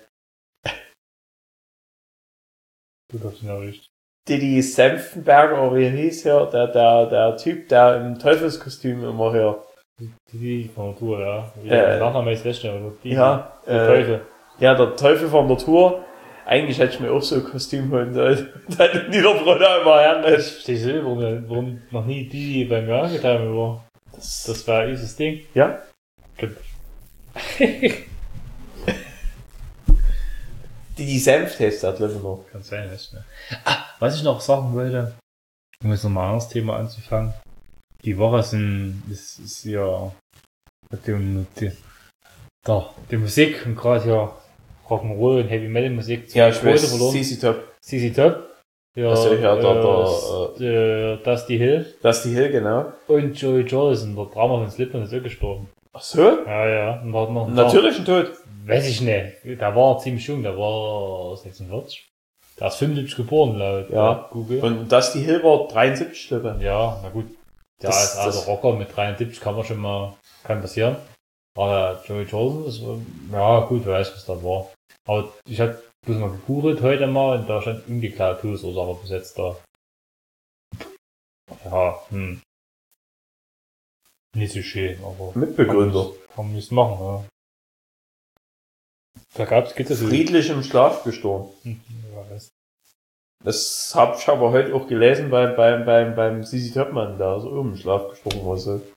Du darfst ihn auch nicht. Didi Senftenberger, wie er hieß hier, der, der, der Typ, der im Teufelskostüm immer hier. Die von der Tour, ja. Wie Äh, der Nachname ist feststellen, aber die. Ja, Der äh, Teufel. ja, der Teufel von der Tour. Eigentlich hätte ich mir auch so ein Kostüm holen sollen. Dann Niederbrunner immer her. Ich verstehe so, warum, warum noch nie die bei mir angetan war. Das, Das war dieses Ding. ja. Gut. Die, die Senftester hat lieber noch. Kann sein, weißt du, ne? Ah, was ich noch sagen wollte, um jetzt nochmal ein anderes Thema anzufangen. Die Woche sind, ist, ist ja, mit dem, die, da, die Musik und gerade hier Rock'n'Roll und Heavy Metal Musik Ja, ich weiß, verloren. C C Top. C C Top. Ja, Also, ja, da, äh, äh, Dusty Hill Das ist die Hill, genau. und Joey Jordison, der Drama von Slipknot, ist auch gestorben. Ach so? Ja, ja, und war noch, Natürlich ein Tod. weiß ich nicht, der war ziemlich jung, der war sechsundvierzig. Der ist fünfundsiebzig geboren, laut Ja. Google. Und das die Hill war dreiundsiebzig, glaube Ja, na gut. Der Das- ist also das- Rocker mit dreiundsiebzig, kann man schon mal, kann passieren. Aber der Joey Jordison ist, ähm, ja gut, wer weiß, was da war. Aber ich hab bloß mal gegoogelt heute mal und da stand ungeklärte Todesursache bis jetzt da. Ja, hm. Nicht so schön, aber. ich. Mitbegründer. Kann man nichts machen, ja. Da gab's, gibt es so. Friedlich im Schlaf gestorben. Hm, ja, weiß. Das hab ich aber heute auch gelesen beim, beim, beim, beim C C Topmann, der so im Schlaf gestorben war. So.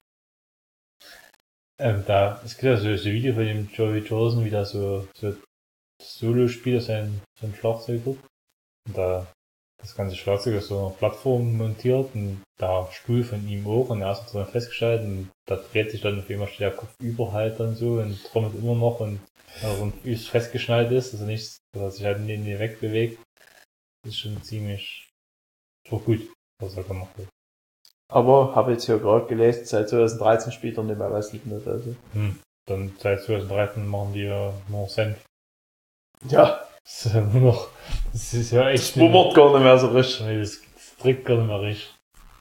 Ähm, da, es gibt ja so, so ein Video von dem Joey Jordison, wie der so, so Solo spielt, sein, sein Schlagzeug hat. Und da, das ganze Schlagzeug ist so auf einer Plattform montiert und da Stuhl von ihm auch und er ist so festgestellt und da dreht sich dann auf einmal steht der Kopf über halt dann so und trommelt immer noch und, also, und ist festgeschnallt ist, also nicht, dass er sich halt neben dir wegbewegt. Das ist schon ziemlich, doch gut, was er gemacht hat. Aber habe jetzt hier gerade gelesen, seit zwanzig dreizehn spielt er nicht mehr bei Slipknot. Also. Hm. Dann seit zwanzig dreizehn machen die ja nur Senf. Ja, Das ist ja nur noch, das ist ja echt. das wummert gar nicht mehr so richtig. Nee, das, das trägt gar nicht mehr richtig.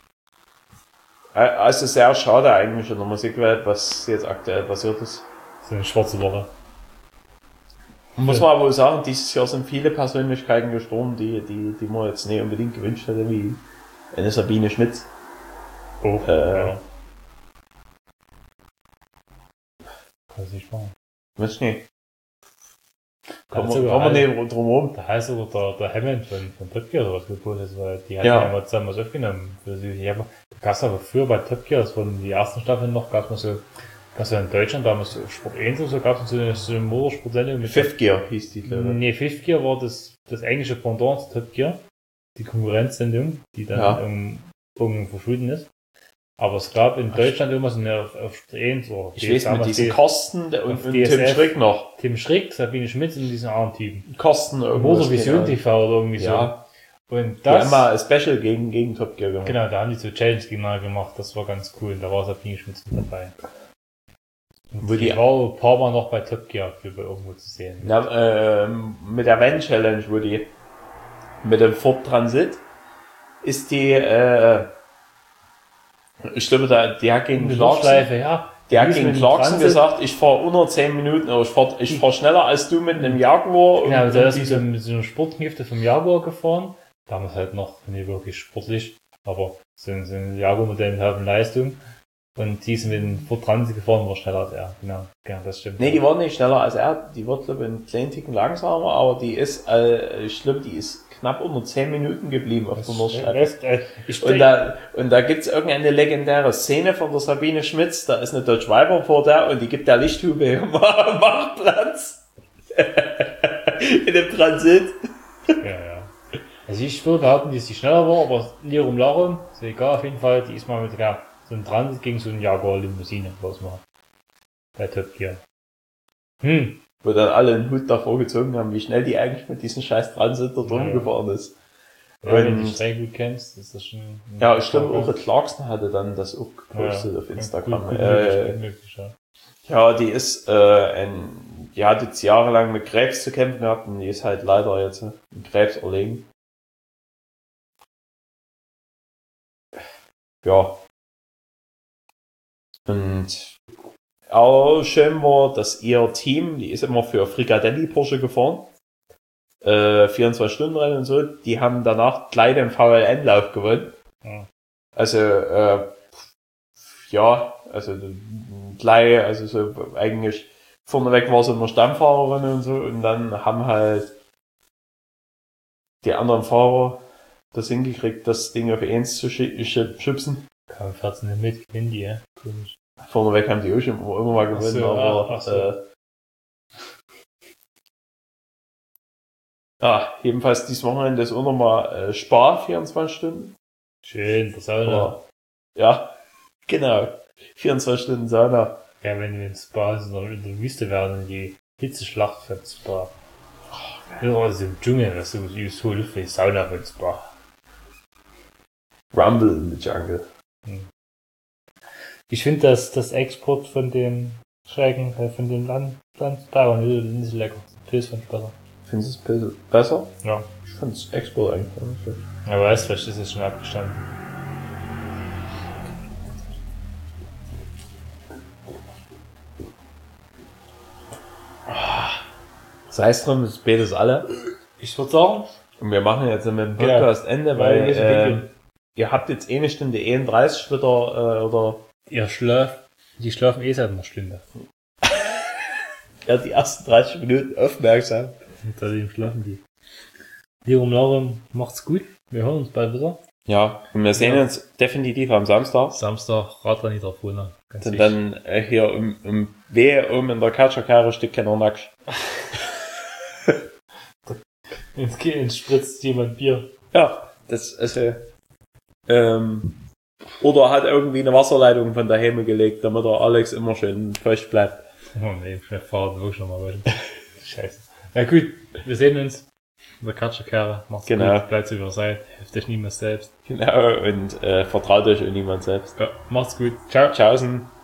Also sehr schade eigentlich in der Musikwelt, was jetzt aktuell passiert ist. Das ist eine schwarze Woche. Muss man aber wohl sagen, dieses Jahr sind viele Persönlichkeiten gestorben, die, die, die man jetzt nicht unbedingt gewünscht hätte, wie eine Sabine Schmitz. Oh, Äh. ja. Kann ich nicht machen. Weiß ich nicht. Da Kommen hat wir, sogar kommen wir eine- nicht drum rum. Da heißt sogar der, der Hammond von, von Top Gear sowas gepostet, weil die hatten Ja. ja mal zusammen was aufgenommen. Für sie. Ich hab, da gab's aber früher bei Top Gear, das waren die ersten Staffeln noch, gab's mal so, gab's ja in Deutschland damals so Sport eins und so, gab's so eine, so eine Motorsportsendung mit Fifth Gear hieß die, glaube ich. Nee, Fifth Gear war das, das englische Pendant zu Top Gear. Die Konkurrenzsendung, die dann Ja. ähm, irgendwo verschwunden ist. Aber es gab in Deutschland immer so eine auf, auf Sport eins oder Ich weiß mit diesem die- Kosten und, auf und D S Tim F. Schrick noch. Tim Schrick, Sabine Schmitz und diesen anderen Typen. Kosten irgendwas. Motorvision keine T V oder irgendwie Ja. so. Und Die haben das, mal ein Special gegen, gegen Top Gear gemacht. genau, da haben die so Challenge gegeneinander gemacht, das war ganz cool. Da war Sabine Schmitz mit dabei. Und Wo die die- war ein paar Mal noch bei Top Gear für irgendwo zu sehen. Ja, ähm, mit der Van Challenge, wo die mit dem Ford Transit ist die, äh, ich glaube, der, der hat gegen Eine Clarkson, Nordschleife, ja. der hat Die ist gegen mit dem Clarkson Transit- gesagt, ich fahre unter zehn Minuten, aber ich fahre ich fahr schneller als du mit einem Jaguar. Ja, und, der und ist mit so, diese, mit so einer Sportknifte vom Jaguar gefahren. Damals halt noch nicht wirklich sportlich, aber so ein, so ein Jaguar-Modell mit halben Leistung. Und die ist mit dem Ford Transit gefahren, war schneller als er. Genau, genau, das stimmt. nee, die war nicht schneller als er, die wird, glaube ich, einen kleinen Ticken langsamer, aber die ist, äh, ich glaube, die ist knapp unter zehn Minuten geblieben auf der Nordschleife. Rest, äh, ich Und da, und da gibt's irgendeine legendäre Szene von der Sabine Schmitz, da ist eine Dodge Viper vor der und die gibt der Lichthube im Marktplatz. In dem Transit. ja, ja. Also ich würde behaupten, dass die schneller war, aber Lirum Larum, ist egal, auf jeden Fall, die ist mal mit ja, so einem Transit gegen so einen Jaguar-Limousine, was mal. Bei Top Gear. Hm, Wo dann alle einen Hut davor gezogen haben, wie schnell die eigentlich mit diesem scheiß Transit da drum Ja. gefahren ist. ja, wenn du Und- die Strecke gut kennst, ist das schon... Ja, ich glaube, auch Clarkson hatte dann das auch gepostet auf Instagram. Gut, gut, äh, möglich, gut möglich, ja. Ja, die ist, äh, ein, die hat jetzt jahrelang mit Krebs zu kämpfen gehabt und die ist halt leider jetzt an Krebs erlegen. ja. Und auch schön war, dass ihr Team, die ist immer für Frikadelli Porsche gefahren, äh, vierundzwanzig Stunden Rennen und so, die haben danach gleich den V L N-Lauf gewonnen. Ja. Also, äh, ja, also gleich, also so eigentlich vorneweg war sie immer Stammfahrerin und so und dann haben halt die anderen Fahrer das hingekriegt, das Ding auf eins zu schubsen. Kam fährt nicht mit, gewinnt die, ja. Komisch. Vorneweg haben die auch schon immer mal gewonnen, Ach so, aber ach so. äh, ja, jedenfalls dieses Wochenende ist auch nochmal äh, Spa, vierundzwanzig Stunden. Schön, das Sauna. Aber, ja, genau. vierundzwanzig Stunden Sauna. Ja, wenn wir in Spa in der, in der Wüste werden, die Hitzeschlacht von Spa. Ja, also im Dschungel, das ist so, so luftig, Sauna von Spa. Rumble in the Jungle. Ich finde, dass das Export von dem Schrecken, äh, von dem Land, Landbauern nicht so lecker. Pilz fand ich besser. Findest du es Pilze besser? Ja. Ich fand es Export eigentlich gar nicht schlecht. Aber weißt du, vielleicht ist es schon abgestanden. Sei es drum, das Bild ist alle. Ich würde sagen, Und wir machen jetzt mit dem Podcast Ende, weil, weil wir äh, sind ihr habt jetzt eine Stunde einunddreißig wieder, äh, oder, ihr schlaft, die schlafen eh seit einer Stunde. ja, die ersten dreißig Minuten aufmerksam. Und seitdem schlafen die. Hierum Larum, macht's gut. Wir hören uns bald wieder. Ja, und wir sehen Ja. uns definitiv am Samstag. Samstag, Radler Niederfrohne. Ganz Und wichtig. dann äh, hier um, um Wehe um in der Katschakare steht keiner nackt. Ins Kind spritzt jemand Bier. Ja, das ist äh, ähm, oder hat irgendwie eine Wasserleitung von daheim gelegt, damit der Alex immer schön feucht bleibt. Oh nee, wir fahren wirklich nochmal weiter. Scheiße. Na gut, wir sehen uns. In der Katschakare. Macht's Genau. gut. Bleibt so wie ihr seid. Helft euch niemals selbst. Genau, und äh, vertraut euch und niemand selbst. Ja, macht's gut. Ciao. Tschaußen.